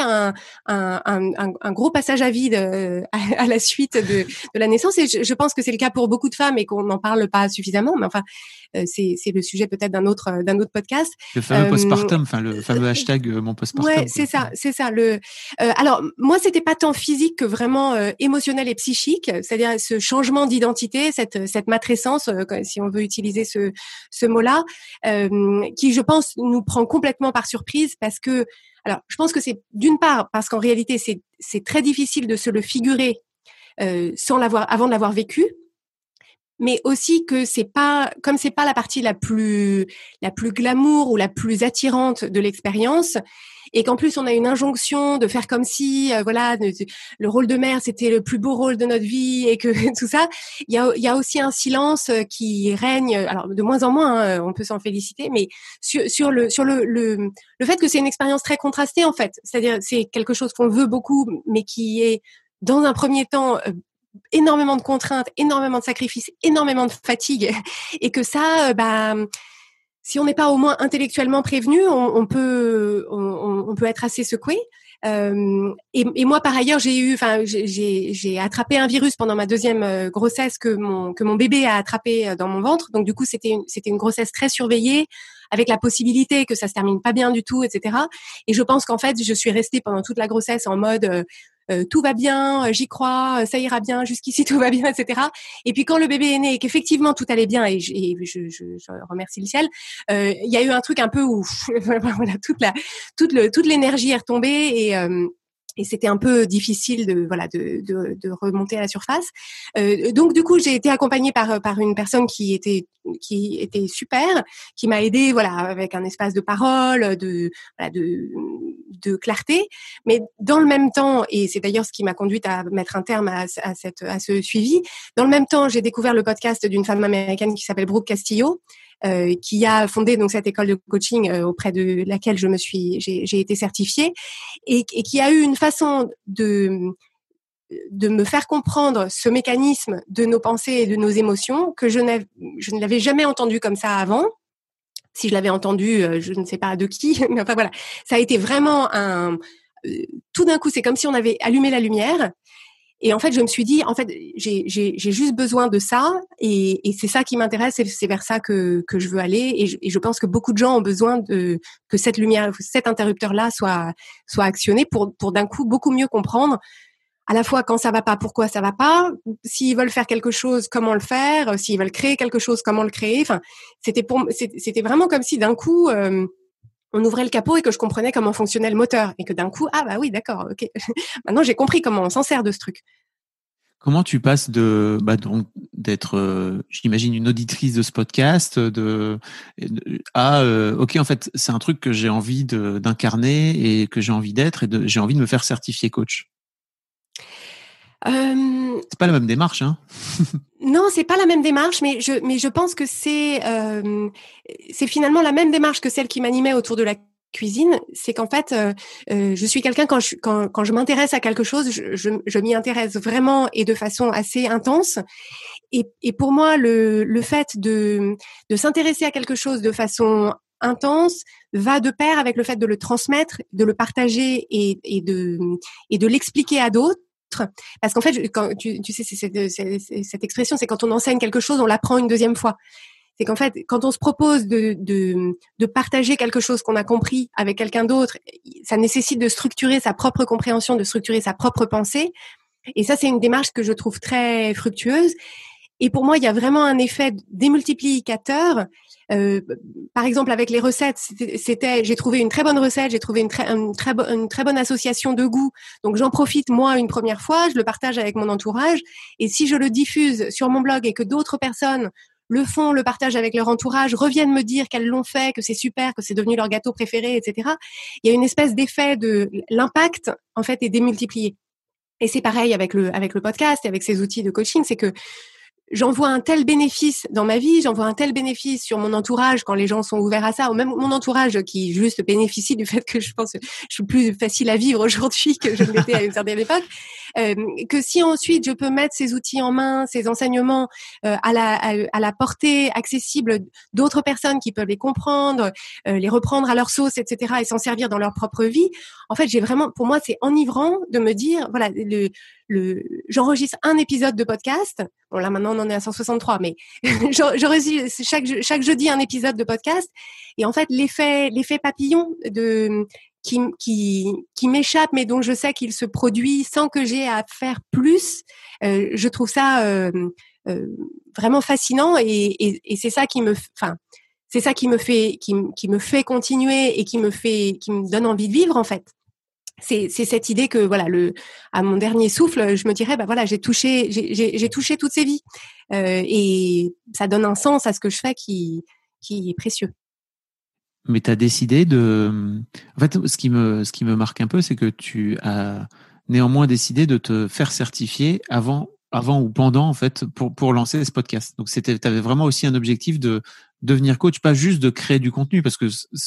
un gros passage à vide à la suite de la naissance. Et je pense que c'est le cas pour beaucoup de femmes et qu'on n'en parle pas suffisamment. Mais enfin, c'est le sujet peut-être d'un autre podcast. Le fameux postpartum, enfin le fameux hashtag mon postpartum. Ouais, c'est ça. Alors moi, c'était pas tant physique que vraiment émotionnel et psychique. C'est-à-dire ce changement d'identité, cette matrescence, si on veut utiliser ce mot-là, qui, je pense, nous prend complètement par surprise parce que, alors, je pense que c'est d'une part parce qu'en réalité, c'est très difficile de se le figurer avant de l'avoir vécu. Mais aussi que c'est pas la partie la plus glamour ou la plus attirante de l'expérience, et qu'en plus on a une injonction de faire comme si le rôle de mère c'était le plus beau rôle de notre vie et que tout ça, il y a aussi un silence qui règne, alors de moins en moins, on peut s'en féliciter, mais sur le fait que c'est une expérience très contrastée en fait, c'est-à-dire c'est quelque chose qu'on veut beaucoup mais qui est dans un premier temps énormément de contraintes, énormément de sacrifices, énormément de fatigue, et que ça, si on n'est pas au moins intellectuellement prévenu, on peut être assez secoué. Et moi, par ailleurs, j'ai attrapé un virus pendant ma deuxième grossesse que mon bébé a attrapé dans mon ventre. Donc du coup, c'était une grossesse très surveillée, avec la possibilité que ça se termine pas bien du tout, etc. Et je pense qu'en fait, je suis restée pendant toute la grossesse en mode tout va bien, j'y crois, ça ira bien, jusqu'ici tout va bien, etc. Et puis quand le bébé est né et qu'effectivement tout allait bien, et je remercie le ciel, il y a eu un truc un peu où voilà, toute l'énergie est retombée, et c'était un peu difficile de remonter à la surface. Donc du coup, j'ai été accompagnée par une personne qui était super, qui m'a aidée avec un espace de parole, de clarté, mais dans le même temps, et c'est d'ailleurs ce qui m'a conduite à mettre un terme à ce suivi, dans le même temps, j'ai découvert le podcast d'une femme américaine qui s'appelle Brooke Castillo, qui a fondé donc cette école de coaching auprès de laquelle j'ai été certifiée, et qui a eu une façon de me faire comprendre ce mécanisme de nos pensées et de nos émotions que je ne l'avais jamais entendu comme ça avant. Si je l'avais entendu, je ne sais pas de qui, mais enfin voilà, ça a été vraiment tout d'un coup, c'est comme si on avait allumé la lumière. Et en fait, je me suis dit, en fait, j'ai juste besoin de ça, et c'est ça qui m'intéresse, et c'est vers ça que je veux aller. Et je pense que beaucoup de gens ont besoin que cette lumière, cet interrupteur-là soit actionné pour d'un coup beaucoup mieux comprendre à la fois quand ça va pas, pourquoi ça va pas, s'ils veulent faire quelque chose, comment le faire, s'ils veulent créer quelque chose, comment le créer. Enfin, c'était vraiment comme si d'un coup on ouvrait le capot et que je comprenais comment fonctionnait le moteur, et que d'un coup, ah bah oui, d'accord, ok, maintenant j'ai compris comment on s'en sert de ce truc. Comment tu passes donc d'être, j'imagine, une auditrice de ce podcast, à ok, en fait, c'est un truc que j'ai envie d'incarner et que j'ai envie d'être, et j'ai envie de me faire certifier coach. C'est pas la même démarche, hein. Non, c'est pas la même démarche, mais je pense que c'est finalement la même démarche que celle qui m'animait autour de la cuisine. C'est qu'en fait, je suis quelqu'un, quand je m'intéresse à quelque chose, je m'y intéresse vraiment et de façon assez intense. Et pour moi, le fait de s'intéresser à quelque chose de façon intense va de pair avec le fait de le transmettre, de le partager et de l'expliquer à d'autres. Parce qu'en fait, quand tu sais, c'est cette expression, c'est quand on enseigne quelque chose, on l'apprend une deuxième fois. C'est qu'en fait, quand on se propose de partager quelque chose qu'on a compris avec quelqu'un d'autre, ça nécessite de structurer sa propre compréhension, de structurer sa propre pensée. Et ça, c'est une démarche que je trouve très fructueuse. Et pour moi, il y a vraiment un effet démultiplicateur. Par exemple, avec les recettes, j'ai trouvé une très bonne recette, j'ai trouvé une très bonne association de goûts. Donc, j'en profite moi une première fois, je le partage avec mon entourage. Et si je le diffuse sur mon blog et que d'autres personnes le font, le partagent avec leur entourage, reviennent me dire qu'elles l'ont fait, que c'est super, que c'est devenu leur gâteau préféré, etc. Il y a une espèce d'effet l'impact, en fait, est démultiplié. Et c'est pareil avec le podcast et avec ces outils de coaching, c'est que j'en vois un tel bénéfice dans ma vie, j'en vois un tel bénéfice sur mon entourage quand les gens sont ouverts à ça, ou même mon entourage qui juste bénéficie du fait que je pense que je suis plus facile à vivre aujourd'hui que je ne l'étais à une certaine époque, que si ensuite je peux mettre ces outils en main, ces enseignements à la portée accessible d'autres personnes qui peuvent les comprendre, les reprendre à leur sauce, etc., et s'en servir dans leur propre vie, en fait, pour moi, c'est enivrant de me dire, voilà, j'enregistre un épisode de podcast. Bon, là, maintenant, on en est à 163, mais j'enregistre chaque jeudi un épisode de podcast. Et en fait, l'effet papillon qui m'échappe, mais dont je sais qu'il se produit sans que j'ai à faire plus, je trouve ça vraiment fascinant et c'est ça qui me fait continuer et qui me donne envie de vivre, en fait. C'est cette idée que voilà, à mon dernier souffle, je me dirais voilà, j'ai touché toutes ces vies et ça donne un sens à ce que je fais qui est précieux. Mais tu as décidé en fait, ce qui me marque un peu, c'est que tu as néanmoins décidé de te faire certifier avant ou pendant, en fait, pour lancer ce podcast. Donc t'avais vraiment aussi un objectif de devenir coach, pas juste de créer du contenu, parce que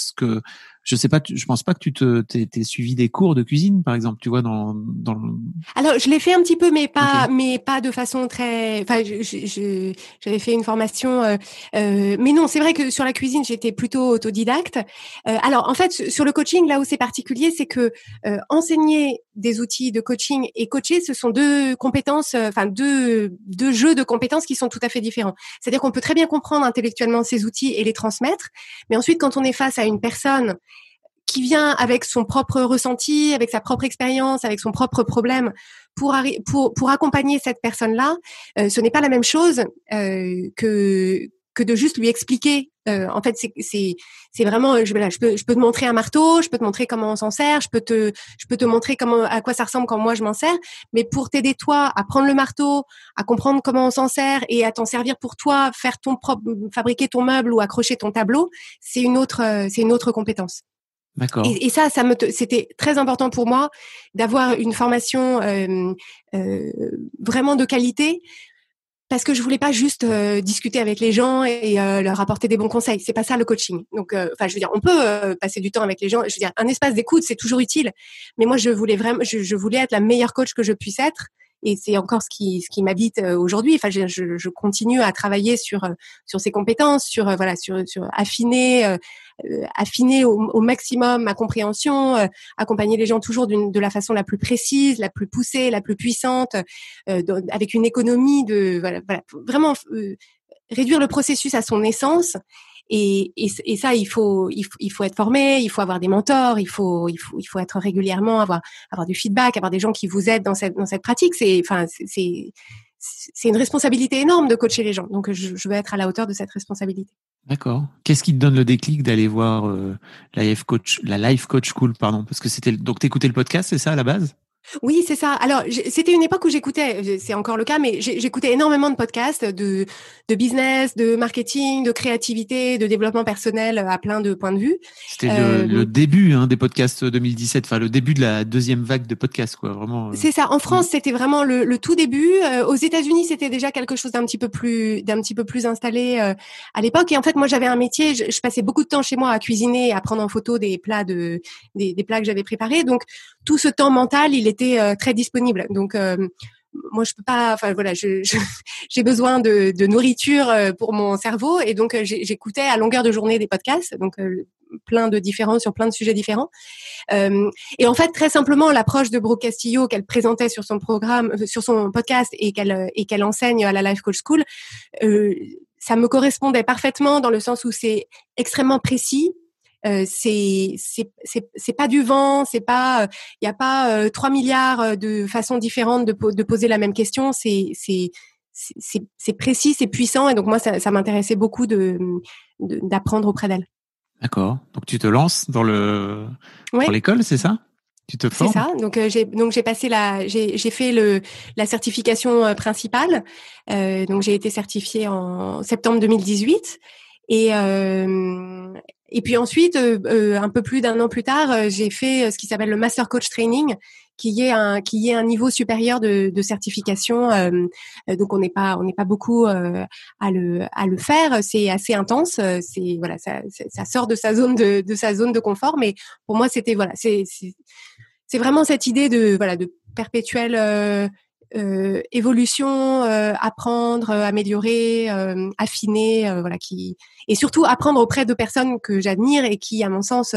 je pense pas que t'es suivi des cours de cuisine, par exemple, tu vois, dans le... Alors, je l'ai fait un petit peu, mais pas de façon très, enfin, j'avais fait une formation, mais non, c'est vrai que sur la cuisine, j'étais plutôt autodidacte. Alors, en fait, sur le coaching, là où c'est particulier, c'est que enseigner des outils de coaching et coacher, ce sont deux compétences, deux jeux de compétences qui sont tout à fait différents. C'est-à-dire qu'on peut très bien comprendre intellectuellement ces outils et les transmettre, mais ensuite, quand on est face à une personne qui vient avec son propre ressenti, avec sa propre expérience, avec son propre problème, pour accompagner cette personne-là, ce n'est pas la même chose que de juste lui expliquer. En fait, c'est vraiment, je peux te montrer un marteau, je peux te montrer comment on s'en sert, je peux te montrer à quoi ça ressemble quand moi je m'en sers. Mais pour t'aider toi à prendre le marteau, à comprendre comment on s'en sert et à t'en servir pour toi, fabriquer ton meuble ou accrocher ton tableau, c'est une autre compétence. D'accord. Et ça, c'était très important pour moi d'avoir une formation vraiment de qualité, parce que je voulais pas juste discuter avec les gens et leur apporter des bons conseils. C'est pas ça le coaching. Donc, je veux dire, on peut passer du temps avec les gens. Je veux dire, un espace d'écoute, c'est toujours utile. Mais moi, je voulais être la meilleure coach que je puisse être. Et c'est encore ce qui m'habite aujourd'hui. Enfin, je continue à travailler sur ces compétences, sur affiner au maximum ma compréhension, accompagner les gens toujours de la façon la plus précise, la plus poussée, la plus puissante, avec une économie vraiment réduire le processus à son essence. Et ça, il faut être formé, il faut avoir des mentors, il faut être régulièrement, avoir du feedback, avoir des gens qui vous aident dans cette pratique. C'est une responsabilité énorme de coacher les gens. Donc, je veux être à la hauteur de cette responsabilité. D'accord. Qu'est-ce qui te donne le déclic d'aller voir la Life Coach School, pardon, parce que donc t'écoutais le podcast, c'est ça à la base? Oui, c'est ça. Alors, c'était une époque où j'écoutais, c'est encore le cas, mais j'écoutais énormément de podcasts de business, de marketing, de créativité, de développement personnel à plein de points de vue. C'était le début des podcasts 2017, enfin le début de la deuxième vague de podcasts, quoi, vraiment. C'est ça. En France, c'était vraiment le tout début. Aux États-Unis, c'était déjà quelque chose d'un petit peu plus installé à l'époque. Et en fait, moi, j'avais un métier. Je passais beaucoup de temps chez moi à cuisiner, à prendre en photo des plats des plats que j'avais préparés. Donc, tout ce temps mental, il était très disponible. Donc, moi, je peux pas. Enfin, voilà, j'ai besoin de nourriture pour mon cerveau, et donc j'écoutais à longueur de journée des podcasts. Donc, plein de différents sur plein de sujets différents. Et en fait, très simplement, l'approche de Brooke Castillo qu'elle présentait sur son programme, sur son podcast, et qu'elle enseigne à la Life Coach School, ça me correspondait parfaitement dans le sens où c'est extrêmement précis. C'est pas du vent, c'est pas, il y a pas 3 milliards de façons différentes de poser la même question. C'est précis, c'est puissant, et donc moi ça m'intéressait beaucoup d'apprendre auprès d'elle. D'accord. Donc tu te lances dans l'école, c'est ça? Tu te formes? C'est ça. Donc j'ai passé j'ai fait la certification principale. Donc j'ai été certifiée en septembre 2018. Et puis ensuite, un peu plus d'un an plus tard, j'ai fait ce qui s'appelle le Master Coach Training, qu'il y ait un niveau supérieur de certification. Donc on n'est pas beaucoup à le faire. C'est assez intense. C'est voilà, ça sort de sa zone de confort. Mais pour moi, c'était voilà, c'est vraiment cette idée de perpétuelle évolution, apprendre, améliorer, affiner, et surtout apprendre auprès de personnes que j'admire et qui, à mon sens,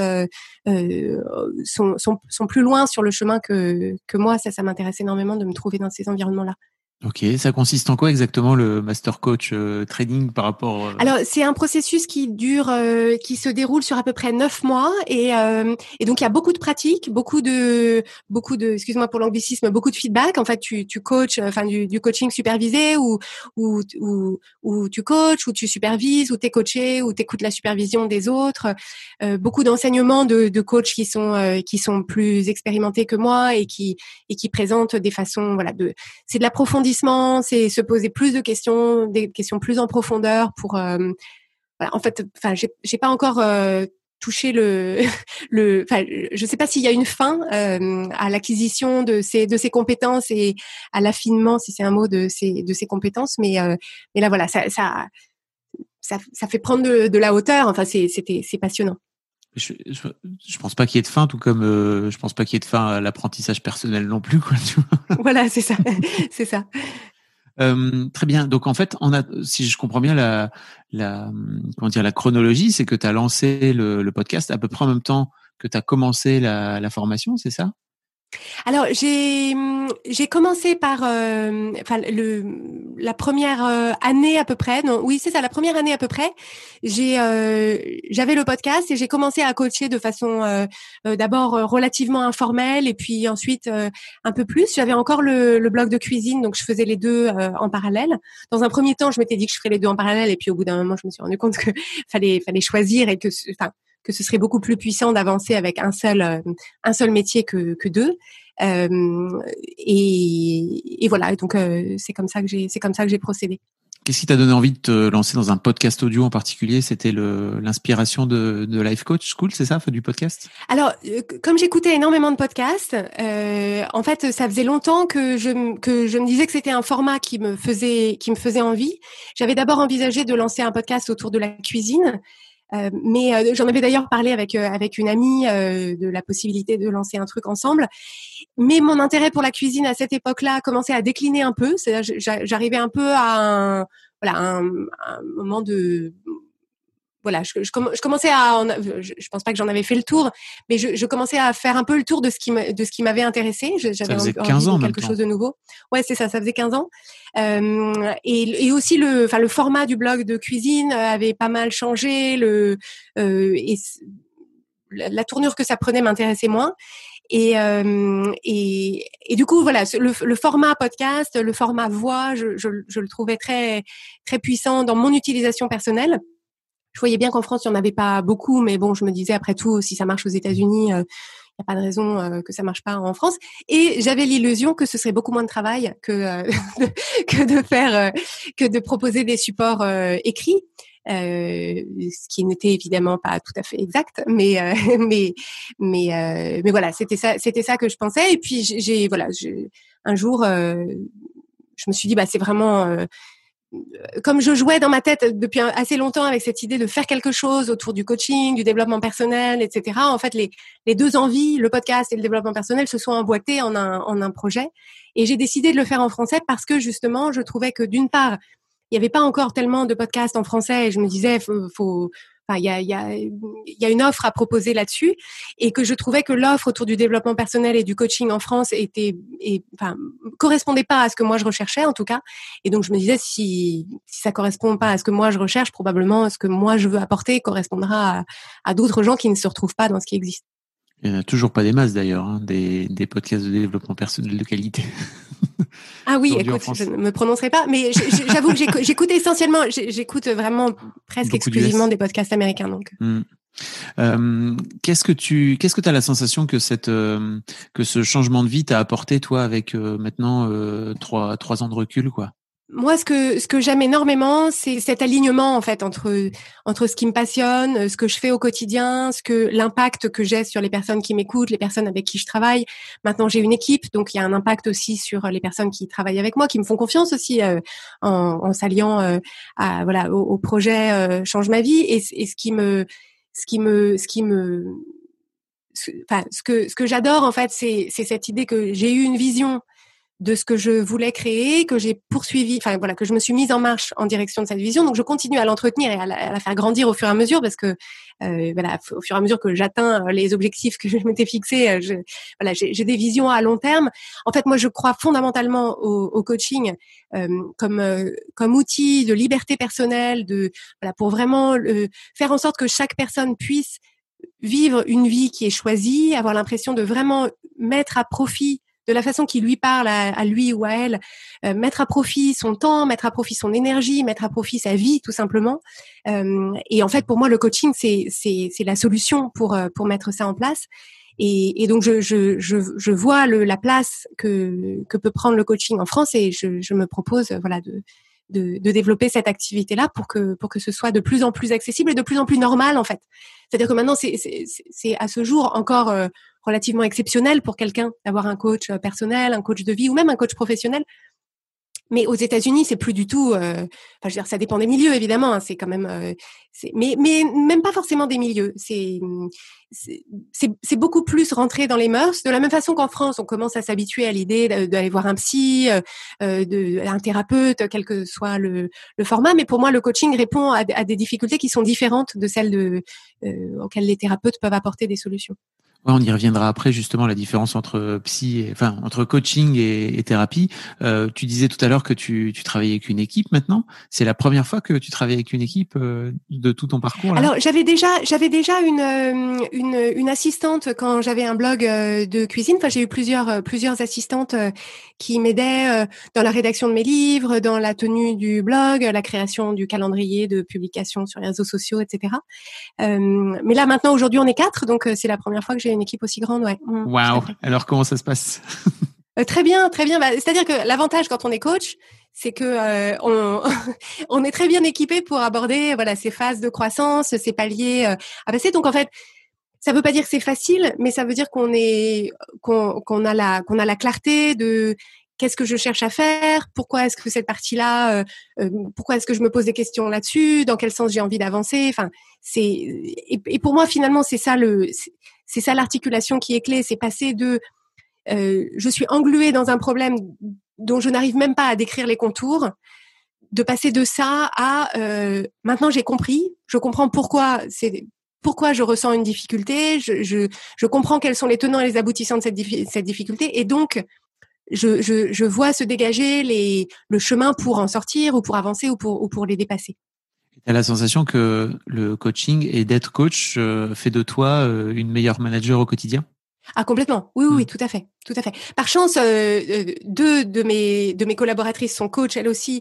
sont plus loin sur le chemin que moi. Ça m'intéresse énormément de me trouver dans ces environnements-là. Ok, ça consiste en quoi exactement le Master Coach Training par rapport Alors, c'est un processus qui se déroule sur à peu près 9 mois et donc il y a beaucoup de pratiques, beaucoup de, excuse-moi pour l'anglicisme, beaucoup de feedback. En fait, tu coaches, du coaching supervisé ou tu coaches, ou tu supervises, ou t'es coaché, ou t'écoutes la supervision des autres. Beaucoup d'enseignements de coachs qui sont plus expérimentés que moi et qui présentent des façons, c'est de l'approfondissement. C'est se poser plus de questions, des questions plus en profondeur pour. En fait, j'ai pas encore touché je sais pas s'il y a une fin à l'acquisition de ces compétences et à l'affinement, si c'est un mot, de ces compétences, mais là voilà, ça fait prendre de la hauteur. Enfin, c'est passionnant. Je pense pas qu'il y ait de fin, tout comme je pense pas qu'il y ait de fin à l'apprentissage personnel non plus, quoi. Tu vois. Voilà, c'est ça, c'est ça. Très bien. Donc en fait, si je comprends bien la chronologie, c'est que tu as lancé le podcast à peu près en même temps que tu as commencé la formation, c'est ça? Alors j'ai commencé par la première année à peu près. Non, oui, c'est ça, la première année à peu près. J'avais le podcast et j'ai commencé à coacher de façon d'abord relativement informelle et puis ensuite un peu plus. J'avais encore le blog de cuisine, donc je faisais les deux en parallèle. Dans un premier temps, je m'étais dit que je ferais les deux en parallèle et puis au bout d'un moment, je me suis rendu compte que fallait choisir et que ce serait beaucoup plus puissant d'avancer avec un seul métier que deux. Et voilà. Donc c'est comme ça que j'ai procédé. Qu'est-ce qui t'a donné envie de te lancer dans un podcast audio en particulier? C'était l'inspiration de Life Coach School, c'est ça, du podcast? Alors, comme j'écoutais énormément de podcasts, en fait, ça faisait longtemps que je me disais que c'était un format qui me faisait envie. J'avais d'abord envisagé de lancer un podcast autour de la cuisine. Mais j'en avais d'ailleurs parlé avec une amie de la possibilité de lancer un truc ensemble. Mais mon intérêt pour la cuisine à cette époque-là commençait à décliner un peu. C'est-à-dire, j'arrivais un peu à un moment de je commençais je pense pas que j'en avais fait le tour, mais je commençais à faire un peu le tour de ce qui m'avait intéressé. J'avais envie de quelque chose de nouveau. Ouais, c'est ça, ça faisait 15 ans. Et aussi le format du blog de cuisine avait pas mal changé, et la tournure que ça prenait m'intéressait moins. Et du coup, voilà, le format podcast, le format voix, je le trouvais très, très puissant dans mon utilisation personnelle. Je voyais bien qu'en France, il n'y en avait pas beaucoup, mais bon, je me disais, après tout, si ça marche aux États-Unis, il n'y a pas de raison que ça marche pas en France. Et j'avais l'illusion que ce serait beaucoup moins de travail que de proposer des supports écrits. Ce qui n'était évidemment pas tout à fait exact, mais voilà, c'était ça que je pensais. Et puis un jour, je me suis dit, c'est vraiment comme je jouais dans ma tête depuis assez longtemps avec cette idée de faire quelque chose autour du coaching, du développement personnel, etc. En fait, les deux envies, le podcast et le développement personnel, se sont emboîtés en un projet. Et j'ai décidé de le faire en français parce que justement, je trouvais que d'une part, il n'y avait pas encore tellement de podcasts en français et je me disais, il y a une offre à proposer là-dessus, et que je trouvais que l'offre autour du développement personnel et du coaching en France correspondait pas à ce que moi je recherchais en tout cas. Et donc je me disais, si ça correspond pas à ce que moi je recherche, probablement ce que moi je veux apporter correspondra à d'autres gens qui ne se retrouvent pas dans ce qui existe. Il n'y en a toujours pas des masses d'ailleurs, des podcasts de développement personnel de qualité. Ah oui, écoute, je ne me prononcerai pas, mais j'avoue que j'écoute essentiellement, j'écoute vraiment presque beaucoup exclusivement des podcasts américains. Donc. Qu'est-ce que tu as la sensation que ce changement de vie t'a apporté, toi, avec maintenant 3 ans de recul, quoi? moi, ce que j'aime énormément, c'est cet alignement en fait entre ce qui me passionne, ce que je fais au quotidien, l'impact que j'ai sur les personnes qui m'écoutent, les personnes avec qui je travaille. Maintenant, j'ai une équipe, donc il y a un impact aussi sur les personnes qui travaillent avec moi, qui me font confiance aussi en s'alliant au projet Change ma vie. Et ce que j'adore en fait, c'est cette idée que j'ai eu une vision de ce que je voulais créer, que j'ai poursuivi, que je me suis mise en marche en direction de cette vision. Donc, je continue à l'entretenir et à la faire grandir au fur et à mesure parce que, au fur et à mesure que j'atteins les objectifs que je m'étais fixés, j'ai des visions à long terme. En fait, moi, je crois fondamentalement au coaching comme outil de liberté personnelle, pour vraiment faire en sorte que chaque personne puisse vivre une vie qui est choisie, avoir l'impression de vraiment mettre à profit de la façon qui lui parle à lui ou à elle, mettre à profit son temps, mettre à profit son énergie, mettre à profit sa vie tout simplement. Et en fait, pour moi, le coaching, c'est la solution pour mettre ça en place. Et donc, je vois la place que peut prendre le coaching en France et je me propose de développer cette activité-là pour que ce soit de plus en plus accessible et de plus en plus normal en fait. C'est-à-dire que maintenant, c'est à ce jour encore relativement exceptionnel pour quelqu'un d'avoir un coach personnel, un coach de vie ou même un coach professionnel. Mais aux États-Unis, c'est plus du tout. Ça dépend des milieux évidemment. Hein, c'est quand même, mais même pas forcément des milieux. C'est beaucoup plus rentré dans les mœurs. De la même façon qu'en France, on commence à s'habituer à l'idée d'aller voir un psy, un thérapeute, quel que soit le format. Mais pour moi, le coaching répond à des difficultés qui sont différentes de celles auxquelles les thérapeutes peuvent apporter des solutions. Ouais, on y reviendra après justement la différence entre entre coaching et thérapie. Tu disais tout à l'heure que tu travaillais avec une équipe maintenant. C'est la première fois que tu travailles avec une équipe de tout ton parcours là? Alors j'avais déjà une assistante quand j'avais un blog de cuisine. Enfin, j'ai eu plusieurs assistantes qui m'aidaient dans la rédaction de mes livres, dans la tenue du blog, la création du calendrier de publication sur les réseaux sociaux, etc. Mais là maintenant aujourd'hui on est 4, donc c'est la première fois que j'ai une équipe aussi grande. Ouais. Waouh. Alors comment ça se passe? Très bien, très bien. C'est-à-dire que l'avantage quand on est coach, c'est que on est très bien équipé pour aborder ces phases de croissance, ces paliers à passer. Donc en fait, ça veut pas dire que c'est facile, mais ça veut dire qu'on a la clarté de qu'est-ce que je cherche à faire, pourquoi est-ce que cette partie-là, pourquoi est-ce que je me pose des questions là-dessus, dans quel sens j'ai envie d'avancer. Enfin, et pour moi finalement c'est ça l'articulation qui est clé, c'est passer de je suis engluée dans un problème dont je n'arrive même pas à décrire les contours, de passer de ça à maintenant j'ai compris, je comprends pourquoi je ressens une difficulté, je comprends quels sont les tenants et les aboutissants de cette difficulté, et donc je vois se dégager le chemin pour en sortir ou pour avancer ou pour les dépasser. Tu as la sensation que le coaching et d'être coach fait de toi une meilleure manager au quotidien? Ah, complètement. Oui, tout à fait. Par chance, deux de mes collaboratrices sont coachs elles aussi,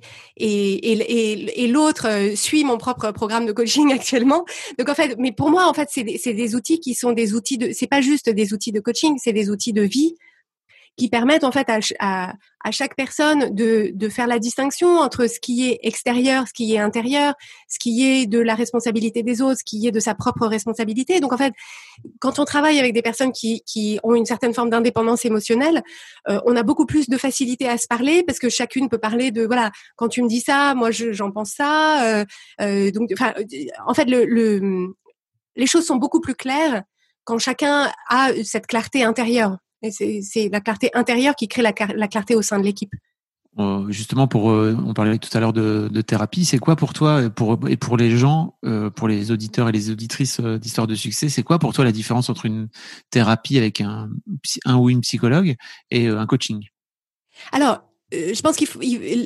et l'autre suit mon propre programme de coaching actuellement. Donc en fait, mais pour moi en fait, c'est des outils qui sont des outils c'est pas juste des outils de coaching, c'est des outils de vie qui permettent en fait à chaque personne de faire la distinction entre ce qui est extérieur, ce qui est intérieur, ce qui est de la responsabilité des autres, ce qui est de sa propre responsabilité. Donc en fait, quand on travaille avec des personnes qui ont une certaine forme d'indépendance émotionnelle, on a beaucoup plus de facilité à se parler parce que chacune peut parler de quand tu me dis ça, moi j'en pense ça. Donc en fait les choses sont beaucoup plus claires quand chacun a cette clarté intérieure. Et c'est la clarté intérieure qui crée la clarté au sein de l'équipe. Justement, on parlait tout à l'heure de thérapie. C'est quoi pour toi, et pour les gens, pour les auditeurs et les auditrices d'Histoire de succès, c'est quoi pour toi la différence entre une thérapie avec un ou une psychologue et un coaching? Alors, je pense qu'il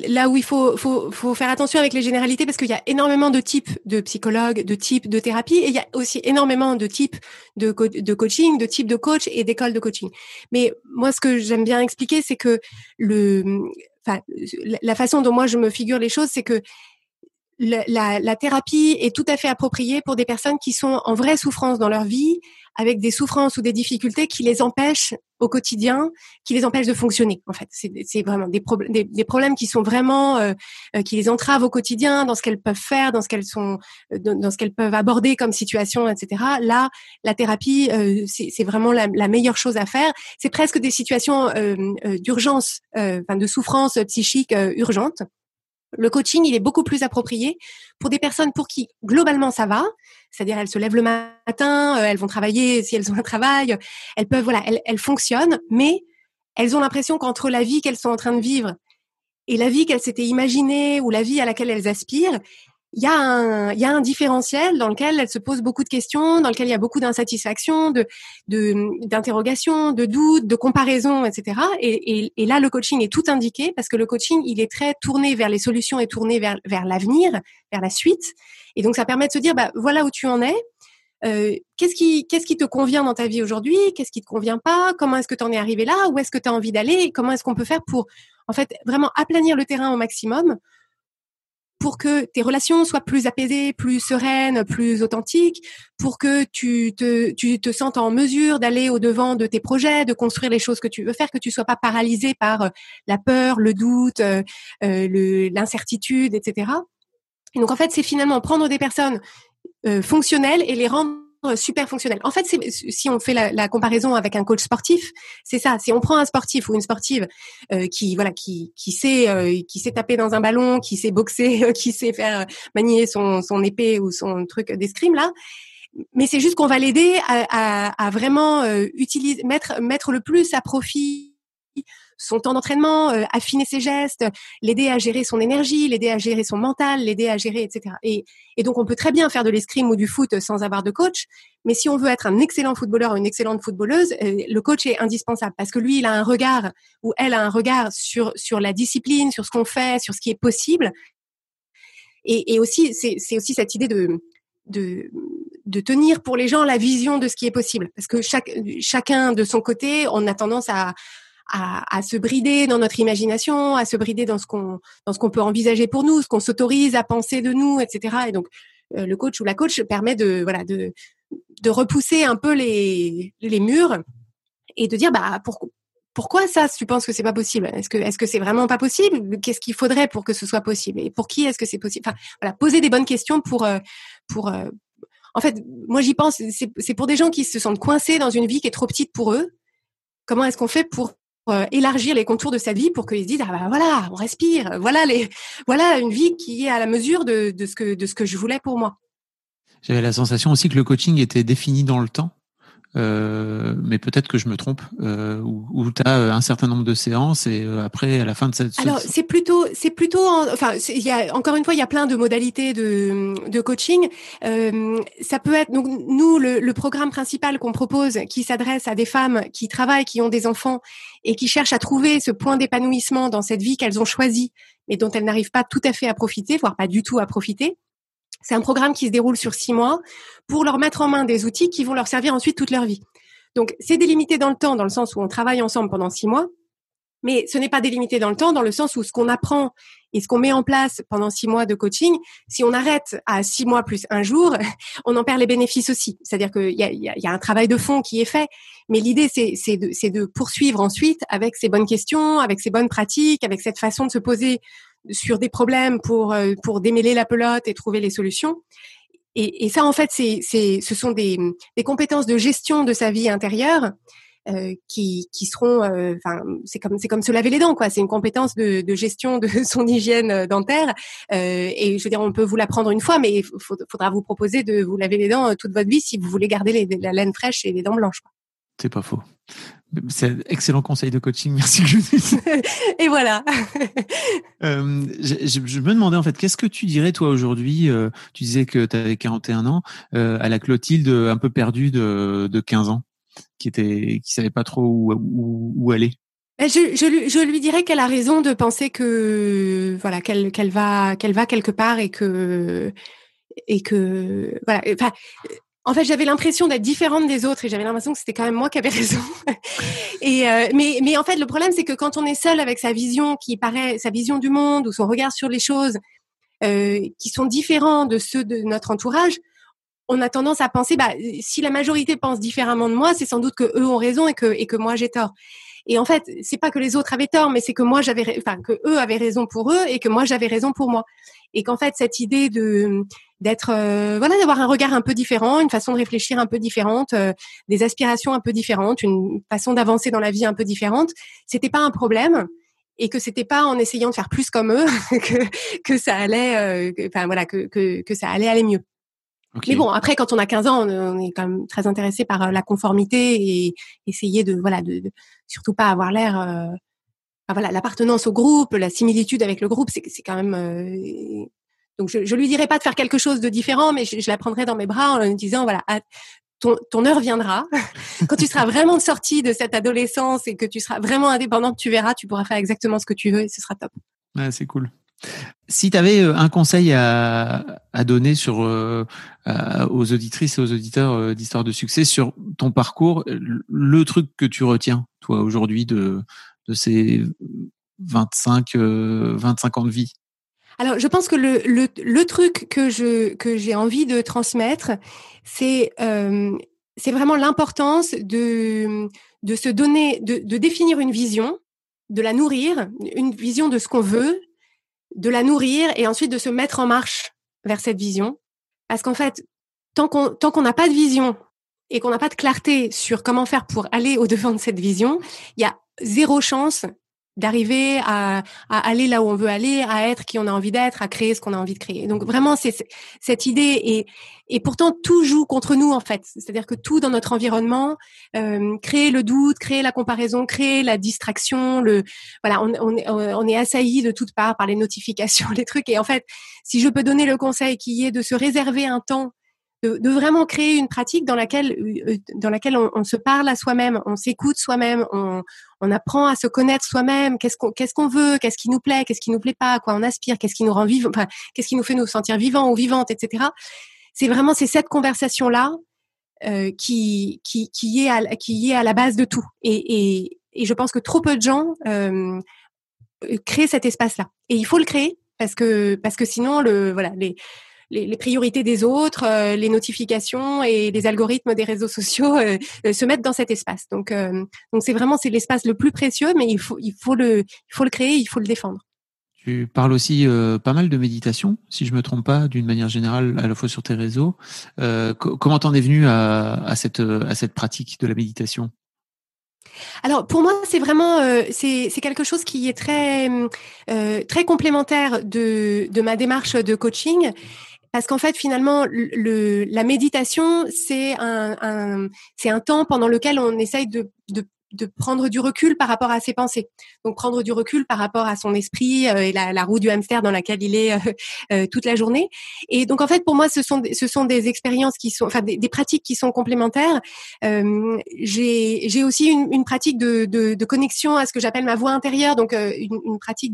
faut faire attention avec les généralités parce qu'il y a énormément de types de psychologues, de types de thérapie, et il y a aussi énormément de types de coaching, de types de coach et d'écoles de coaching. Mais moi, ce que j'aime bien expliquer, c'est que la façon dont moi je me figure les choses, c'est que la thérapie est tout à fait appropriée pour des personnes qui sont en vraie souffrance dans leur vie, avec des souffrances ou des difficultés qui les empêchent au quotidien, qui les empêchent de fonctionner. En fait, c'est vraiment des problèmes qui sont vraiment qui les entravent au quotidien dans ce qu'elles peuvent faire, dans ce qu'elles peuvent aborder comme situation, etc. Là, la thérapie, c'est vraiment la meilleure chose à faire. C'est presque des situations d'urgence, de souffrance psychique urgente. Le coaching, il est beaucoup plus approprié pour des personnes pour qui, globalement, ça va. C'est-à-dire, elles se lèvent le matin, elles vont travailler si elles ont un travail, elles peuvent, elles fonctionnent, mais elles ont l'impression qu'entre la vie qu'elles sont en train de vivre et la vie qu'elles s'étaient imaginée ou la vie à laquelle elles aspirent, il y a un différentiel dans lequel elles se posent beaucoup de questions, dans lequel il y a beaucoup d'insatisfaction, d'interrogations, de doutes, de comparaisons, etc. Et là, le coaching est tout indiqué parce que le coaching, il est très tourné vers les solutions et tourné vers l'avenir, vers la suite. Et donc, ça permet de se dire, voilà où tu en es. Qu'est-ce qui te convient dans ta vie aujourd'hui? Qu'est-ce qui te convient pas? Comment est-ce que tu en es arrivé là? Où est-ce que tu as envie d'aller? Comment est-ce qu'on peut faire pour, en fait, vraiment aplanir le terrain au maximum pour que tes relations soient plus apaisées, plus sereines, plus authentiques, pour que tu te sentes en mesure d'aller au-devant de tes projets, de construire les choses que tu veux faire, que tu sois pas paralysé par la peur, le doute, l'incertitude, etc. Et donc, en fait, c'est finalement prendre des personnes fonctionnelles et les rendre super fonctionnelles. En fait, si on fait la comparaison avec un coach sportif, c'est ça. Si on prend un sportif ou une sportive qui sait taper dans un ballon, qui sait boxer, qui sait faire manier son épée ou son truc d'escrime là, mais c'est juste qu'on va l'aider à vraiment mettre le plus à profit son temps d'entraînement, affiner ses gestes, l'aider à gérer son énergie, l'aider à gérer son mental, l'aider à gérer, etc. Et donc, on peut très bien faire de l'escrime ou du foot sans avoir de coach, mais si on veut être un excellent footballeur ou une excellente footballeuse, le coach est indispensable parce que lui, il a un regard ou elle a un regard sur la discipline, sur ce qu'on fait, sur ce qui est possible. Et aussi, c'est aussi cette idée de tenir pour les gens la vision de ce qui est possible. Parce que chacun de son côté, on a tendance à se brider dans notre imagination, à se brider dans ce qu'on peut envisager pour nous, ce qu'on s'autorise à penser de nous, etc. Et donc, le coach ou la coach permet de repousser un peu les murs et de dire, pourquoi ça, tu penses que c'est pas possible? Est-ce que c'est vraiment pas possible? Qu'est-ce qu'il faudrait pour que ce soit possible? Et pour qui est-ce que c'est possible? Enfin, voilà, poser des bonnes questions pour en fait, moi j'y pense, c'est pour des gens qui se sentent coincés dans une vie qui est trop petite pour eux. Comment est-ce qu'on fait pour élargir les contours de sa vie pour qu'ils se disent voilà, on respire, voilà une vie qui est à la mesure de ce que je voulais pour moi. J'avais la sensation aussi que le coaching était défini dans le temps. Mais peut-être que je me trompe, où tu as un certain nombre de séances et après à la fin de cette. Alors c'est plutôt il y a encore une fois il y a plein de modalités de coaching. Ça peut être donc nous le programme principal qu'on propose qui s'adresse à des femmes qui travaillent, qui ont des enfants et qui cherchent à trouver ce point d'épanouissement dans cette vie qu'elles ont choisie mais dont elles n'arrivent pas tout à fait à profiter, voire pas du tout à profiter. C'est un programme qui se déroule sur 6 mois pour leur mettre en main des outils qui vont leur servir ensuite toute leur vie. Donc, c'est délimité dans le temps, dans le sens où on travaille ensemble pendant 6 mois, mais ce n'est pas délimité dans le temps, dans le sens où ce qu'on apprend et ce qu'on met en place pendant 6 mois de coaching, si on arrête à 6 mois plus un jour, on en perd les bénéfices aussi. C'est-à-dire qu'il y a un travail de fond qui est fait, mais l'idée, c'est de poursuivre ensuite avec ces bonnes questions, avec ces bonnes pratiques, avec cette façon de se poser sur des problèmes pour démêler la pelote et trouver les solutions. Et ça, en fait, ce sont des compétences de gestion de sa vie intérieure qui seront, c'est comme se laver les dents, quoi. C'est une compétence de gestion de son hygiène dentaire. Et je veux dire, on peut vous l'apprendre une fois, mais il faudra vous proposer de vous laver les dents toute votre vie si vous voulez garder la laine fraîche et les dents blanches, quoi. C'est pas faux. C'est un excellent conseil de coaching, merci Gladys. Et voilà. Je me demandais en fait, qu'est-ce que tu dirais toi aujourd'hui, tu disais que tu avais 41 ans, à la Clotilde un peu perdue de 15 ans, qui savait pas trop où aller. Je lui dirais qu'elle a raison de penser que voilà qu'elle va quelque part et que voilà, enfin. En fait, j'avais l'impression d'être différente des autres et j'avais l'impression que c'était quand même moi qui avais raison. Et mais en fait, le problème, c'est que quand on est seul avec sa vision qui paraît, sa vision du monde ou son regard sur les choses qui sont différents de ceux de notre entourage, on a tendance à penser, si la majorité pense différemment de moi, c'est sans doute que eux ont raison et que moi j'ai tort. Et en fait, c'est pas que les autres avaient tort, mais c'est que que eux avaient raison pour eux et que moi j'avais raison pour moi. Et qu'en fait, cette idée d'avoir un regard un peu différent, une façon de réfléchir un peu différente, des aspirations un peu différentes, une façon d'avancer dans la vie un peu différente, c'était pas un problème. Et que c'était pas en essayant de faire plus comme eux que ça allait, que ça allait aller mieux. Okay. Mais bon, après, quand on a 15 ans, on est quand même très intéressé par la conformité et essayer de surtout pas avoir l'air, l'appartenance au groupe, la similitude avec le groupe, c'est quand même. Donc, je lui dirais pas de faire quelque chose de différent, mais je la prendrais dans mes bras en lui disant ton heure viendra. Quand tu seras vraiment sortie de cette adolescence et que tu seras vraiment indépendante, tu verras, tu pourras faire exactement ce que tu veux et ce sera top. Ouais, c'est cool. Si tu avais un conseil à donner aux auditrices et aux auditeurs d'Histoire de succès sur ton parcours, le truc que tu retiens, toi, aujourd'hui, de ces 25 ans de vie. Alors, je pense que le truc que j'ai envie de transmettre, c'est vraiment l'importance de se donner, de définir une vision, de la nourrir, une vision de ce qu'on veut, de la nourrir et ensuite de se mettre en marche vers cette vision. Parce qu'en fait, tant qu'on n'a pas de vision et qu'on n'a pas de clarté sur comment faire pour aller au-devant de cette vision, il y a zéro chance d'arriver à aller là où on veut aller, à être qui on a envie d'être, à créer ce qu'on a envie de créer. Donc vraiment, c'est cette idée et pourtant tout joue contre nous en fait. C'est-à-dire que tout dans notre environnement, créer le doute, créer la comparaison, créer la distraction, on est assailli de toutes parts par les notifications, les trucs. Et en fait, si je peux donner le conseil qui est de se réserver un temps, de vraiment créer une pratique dans laquelle on se parle à soi-même, on s'écoute soi-même, on apprend à se connaître soi-même, qu'est-ce qu'on veut, qu'est-ce qui nous plaît pas, à quoi on aspire, qu'est-ce qui nous rend vivant, qu'est-ce qui nous fait nous sentir vivants ou vivantes, etc. C'est cette conversation-là qui est à la base de tout. Et je pense que trop peu de gens créent cet espace-là. Et il faut le créer parce que sinon les priorités des autres, les notifications et les algorithmes des réseaux sociaux se mettent dans cet espace. Donc c'est l'espace le plus précieux, mais il faut le créer, il faut le défendre. Tu parles aussi pas mal de méditation, si je me trompe pas, d'une manière générale, à la fois sur tes réseaux. Comment t'en es venu à cette pratique de la méditation ? Alors pour moi, c'est vraiment c'est quelque chose qui est très complémentaire de ma démarche de coaching. Parce qu'en fait, finalement, la méditation, c'est un temps pendant lequel on essaye de prendre du recul par rapport à ses pensées. Donc, prendre du recul par rapport à son esprit et la roue du hamster dans laquelle il est toute la journée. Et donc, en fait, pour moi, ce sont des expériences qui sont, des pratiques qui sont complémentaires. J'ai aussi une pratique de connexion à ce que j'appelle ma voix intérieure. Donc, une pratique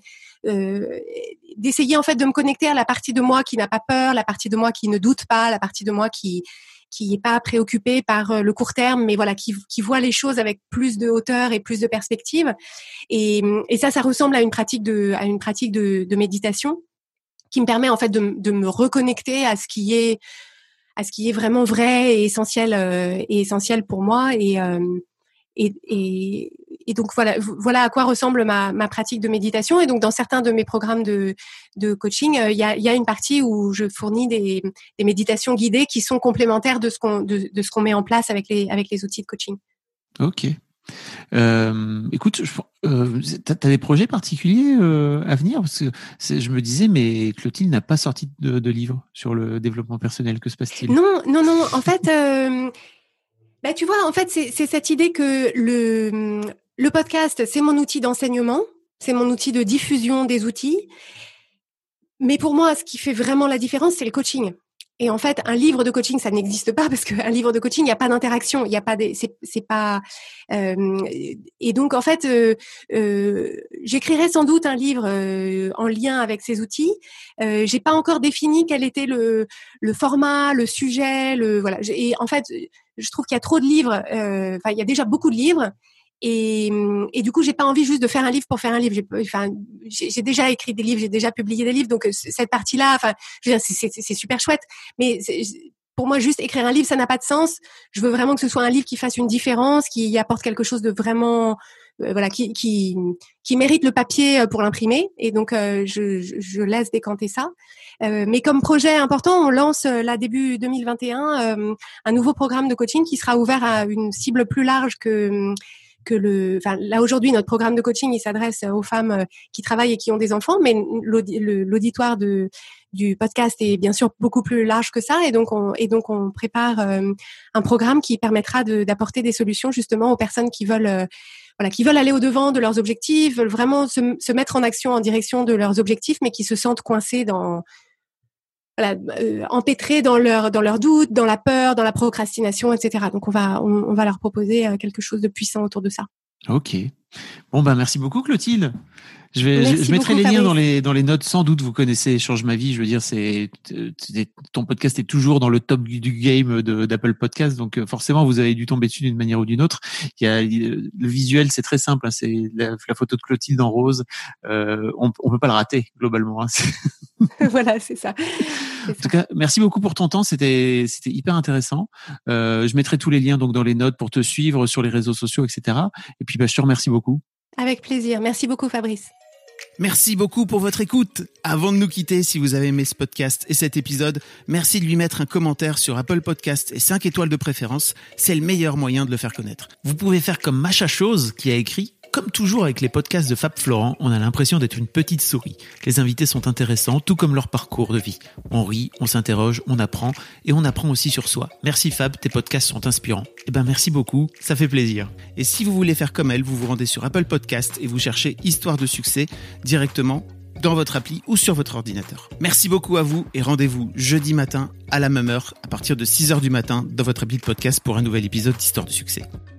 d'essayer en fait de me connecter à la partie de moi qui n'a pas peur, la partie de moi qui ne doute pas, la partie de moi qui est pas préoccupée par le court terme, mais qui voit les choses avec plus de hauteur et plus de perspective. Et ça ressemble à une pratique de méditation qui me permet en fait de me reconnecter à ce qui est vraiment vrai et essentiel pour moi. Et donc voilà à quoi ressemble ma pratique de méditation. Et donc dans certains de mes programmes de coaching, il y a une partie où je fournis des méditations guidées qui sont complémentaires de ce qu'on met en place avec les outils de coaching. Ok. Écoute, t'as des projets particuliers à venir, parce que je me disais, mais Clotilde n'a pas sorti de livre sur le développement personnel. Que se passe-t-il ? Non. En fait. Tu vois, en fait, c'est cette idée que le podcast, c'est mon outil d'enseignement, c'est mon outil de diffusion des outils. Mais pour moi, ce qui fait vraiment la différence, c'est le coaching. Et en fait, un livre de coaching, ça n'existe pas parce qu'un livre de coaching, il n'y a pas d'interaction, il y a pas c'est pas. Et donc, en fait, j'écrirai sans doute un livre en lien avec ces outils. J'ai pas encore défini quel était le format, le sujet, voilà. Et en fait, je trouve qu'il y a trop de livres. Il y a déjà beaucoup de livres. Et du coup, j'ai pas envie juste de faire un livre pour faire un livre. J'ai déjà écrit des livres, j'ai déjà publié des livres, donc cette partie-là, je veux dire, c'est super chouette. Mais pour moi, juste écrire un livre, ça n'a pas de sens. Je veux vraiment que ce soit un livre qui fasse une différence, qui apporte quelque chose de vraiment, qui mérite le papier pour l'imprimer. Et donc, je laisse décanter ça. Mais comme projet important, on lance là début 2021 un nouveau programme de coaching qui sera ouvert à une cible plus large que là aujourd'hui notre programme de coaching il s'adresse aux femmes qui travaillent et qui ont des enfants, mais l'auditoire du podcast est bien sûr beaucoup plus large que ça, et donc on prépare un programme qui permettra d'apporter des solutions justement aux personnes qui veulent aller au-devant de leurs objectifs, veulent vraiment se mettre en action en direction de leurs objectifs, mais qui se sentent coincés empêtrés dans leurs doutes, dans la peur, dans la procrastination, etc. Donc on va leur proposer quelque chose de puissant autour de ça. Ok. Bon, merci beaucoup, Clotilde. Je mettrai les liens dans les notes. Sans doute, vous connaissez Change ma vie. Je veux dire, ton podcast est toujours dans le top du game d'Apple Podcast. Donc, forcément, vous avez dû tomber dessus d'une manière ou d'une autre. Le visuel, c'est très simple. Hein, c'est la photo de Clotilde en rose. On peut pas le rater, globalement. Hein. Voilà, c'est ça. En tout cas, merci beaucoup pour ton temps. C'était hyper intéressant. Je mettrai tous les liens donc dans les notes pour te suivre sur les réseaux sociaux, etc. Et puis, je te remercie beaucoup. Avec plaisir. Merci beaucoup, Fabrice. Merci beaucoup pour votre écoute. Avant de nous quitter, si vous avez aimé ce podcast et cet épisode, merci de lui mettre un commentaire sur Apple Podcast et 5 étoiles de préférence. C'est le meilleur moyen de le faire connaître. Vous pouvez faire comme Macha Chose qui a écrit: comme toujours avec les podcasts de Fab Florent, on a l'impression d'être une petite souris. Les invités sont intéressants, tout comme leur parcours de vie. On rit, on s'interroge, on apprend, et on apprend aussi sur soi. Merci Fab, tes podcasts sont inspirants. Merci beaucoup, ça fait plaisir. Et si vous voulez faire comme elle, vous vous rendez sur Apple Podcast et vous cherchez Histoire de succès directement dans votre appli ou sur votre ordinateur. Merci beaucoup à vous et rendez-vous jeudi matin à la même heure à partir de 6h du matin dans votre appli de podcast pour un nouvel épisode d'Histoire de succès.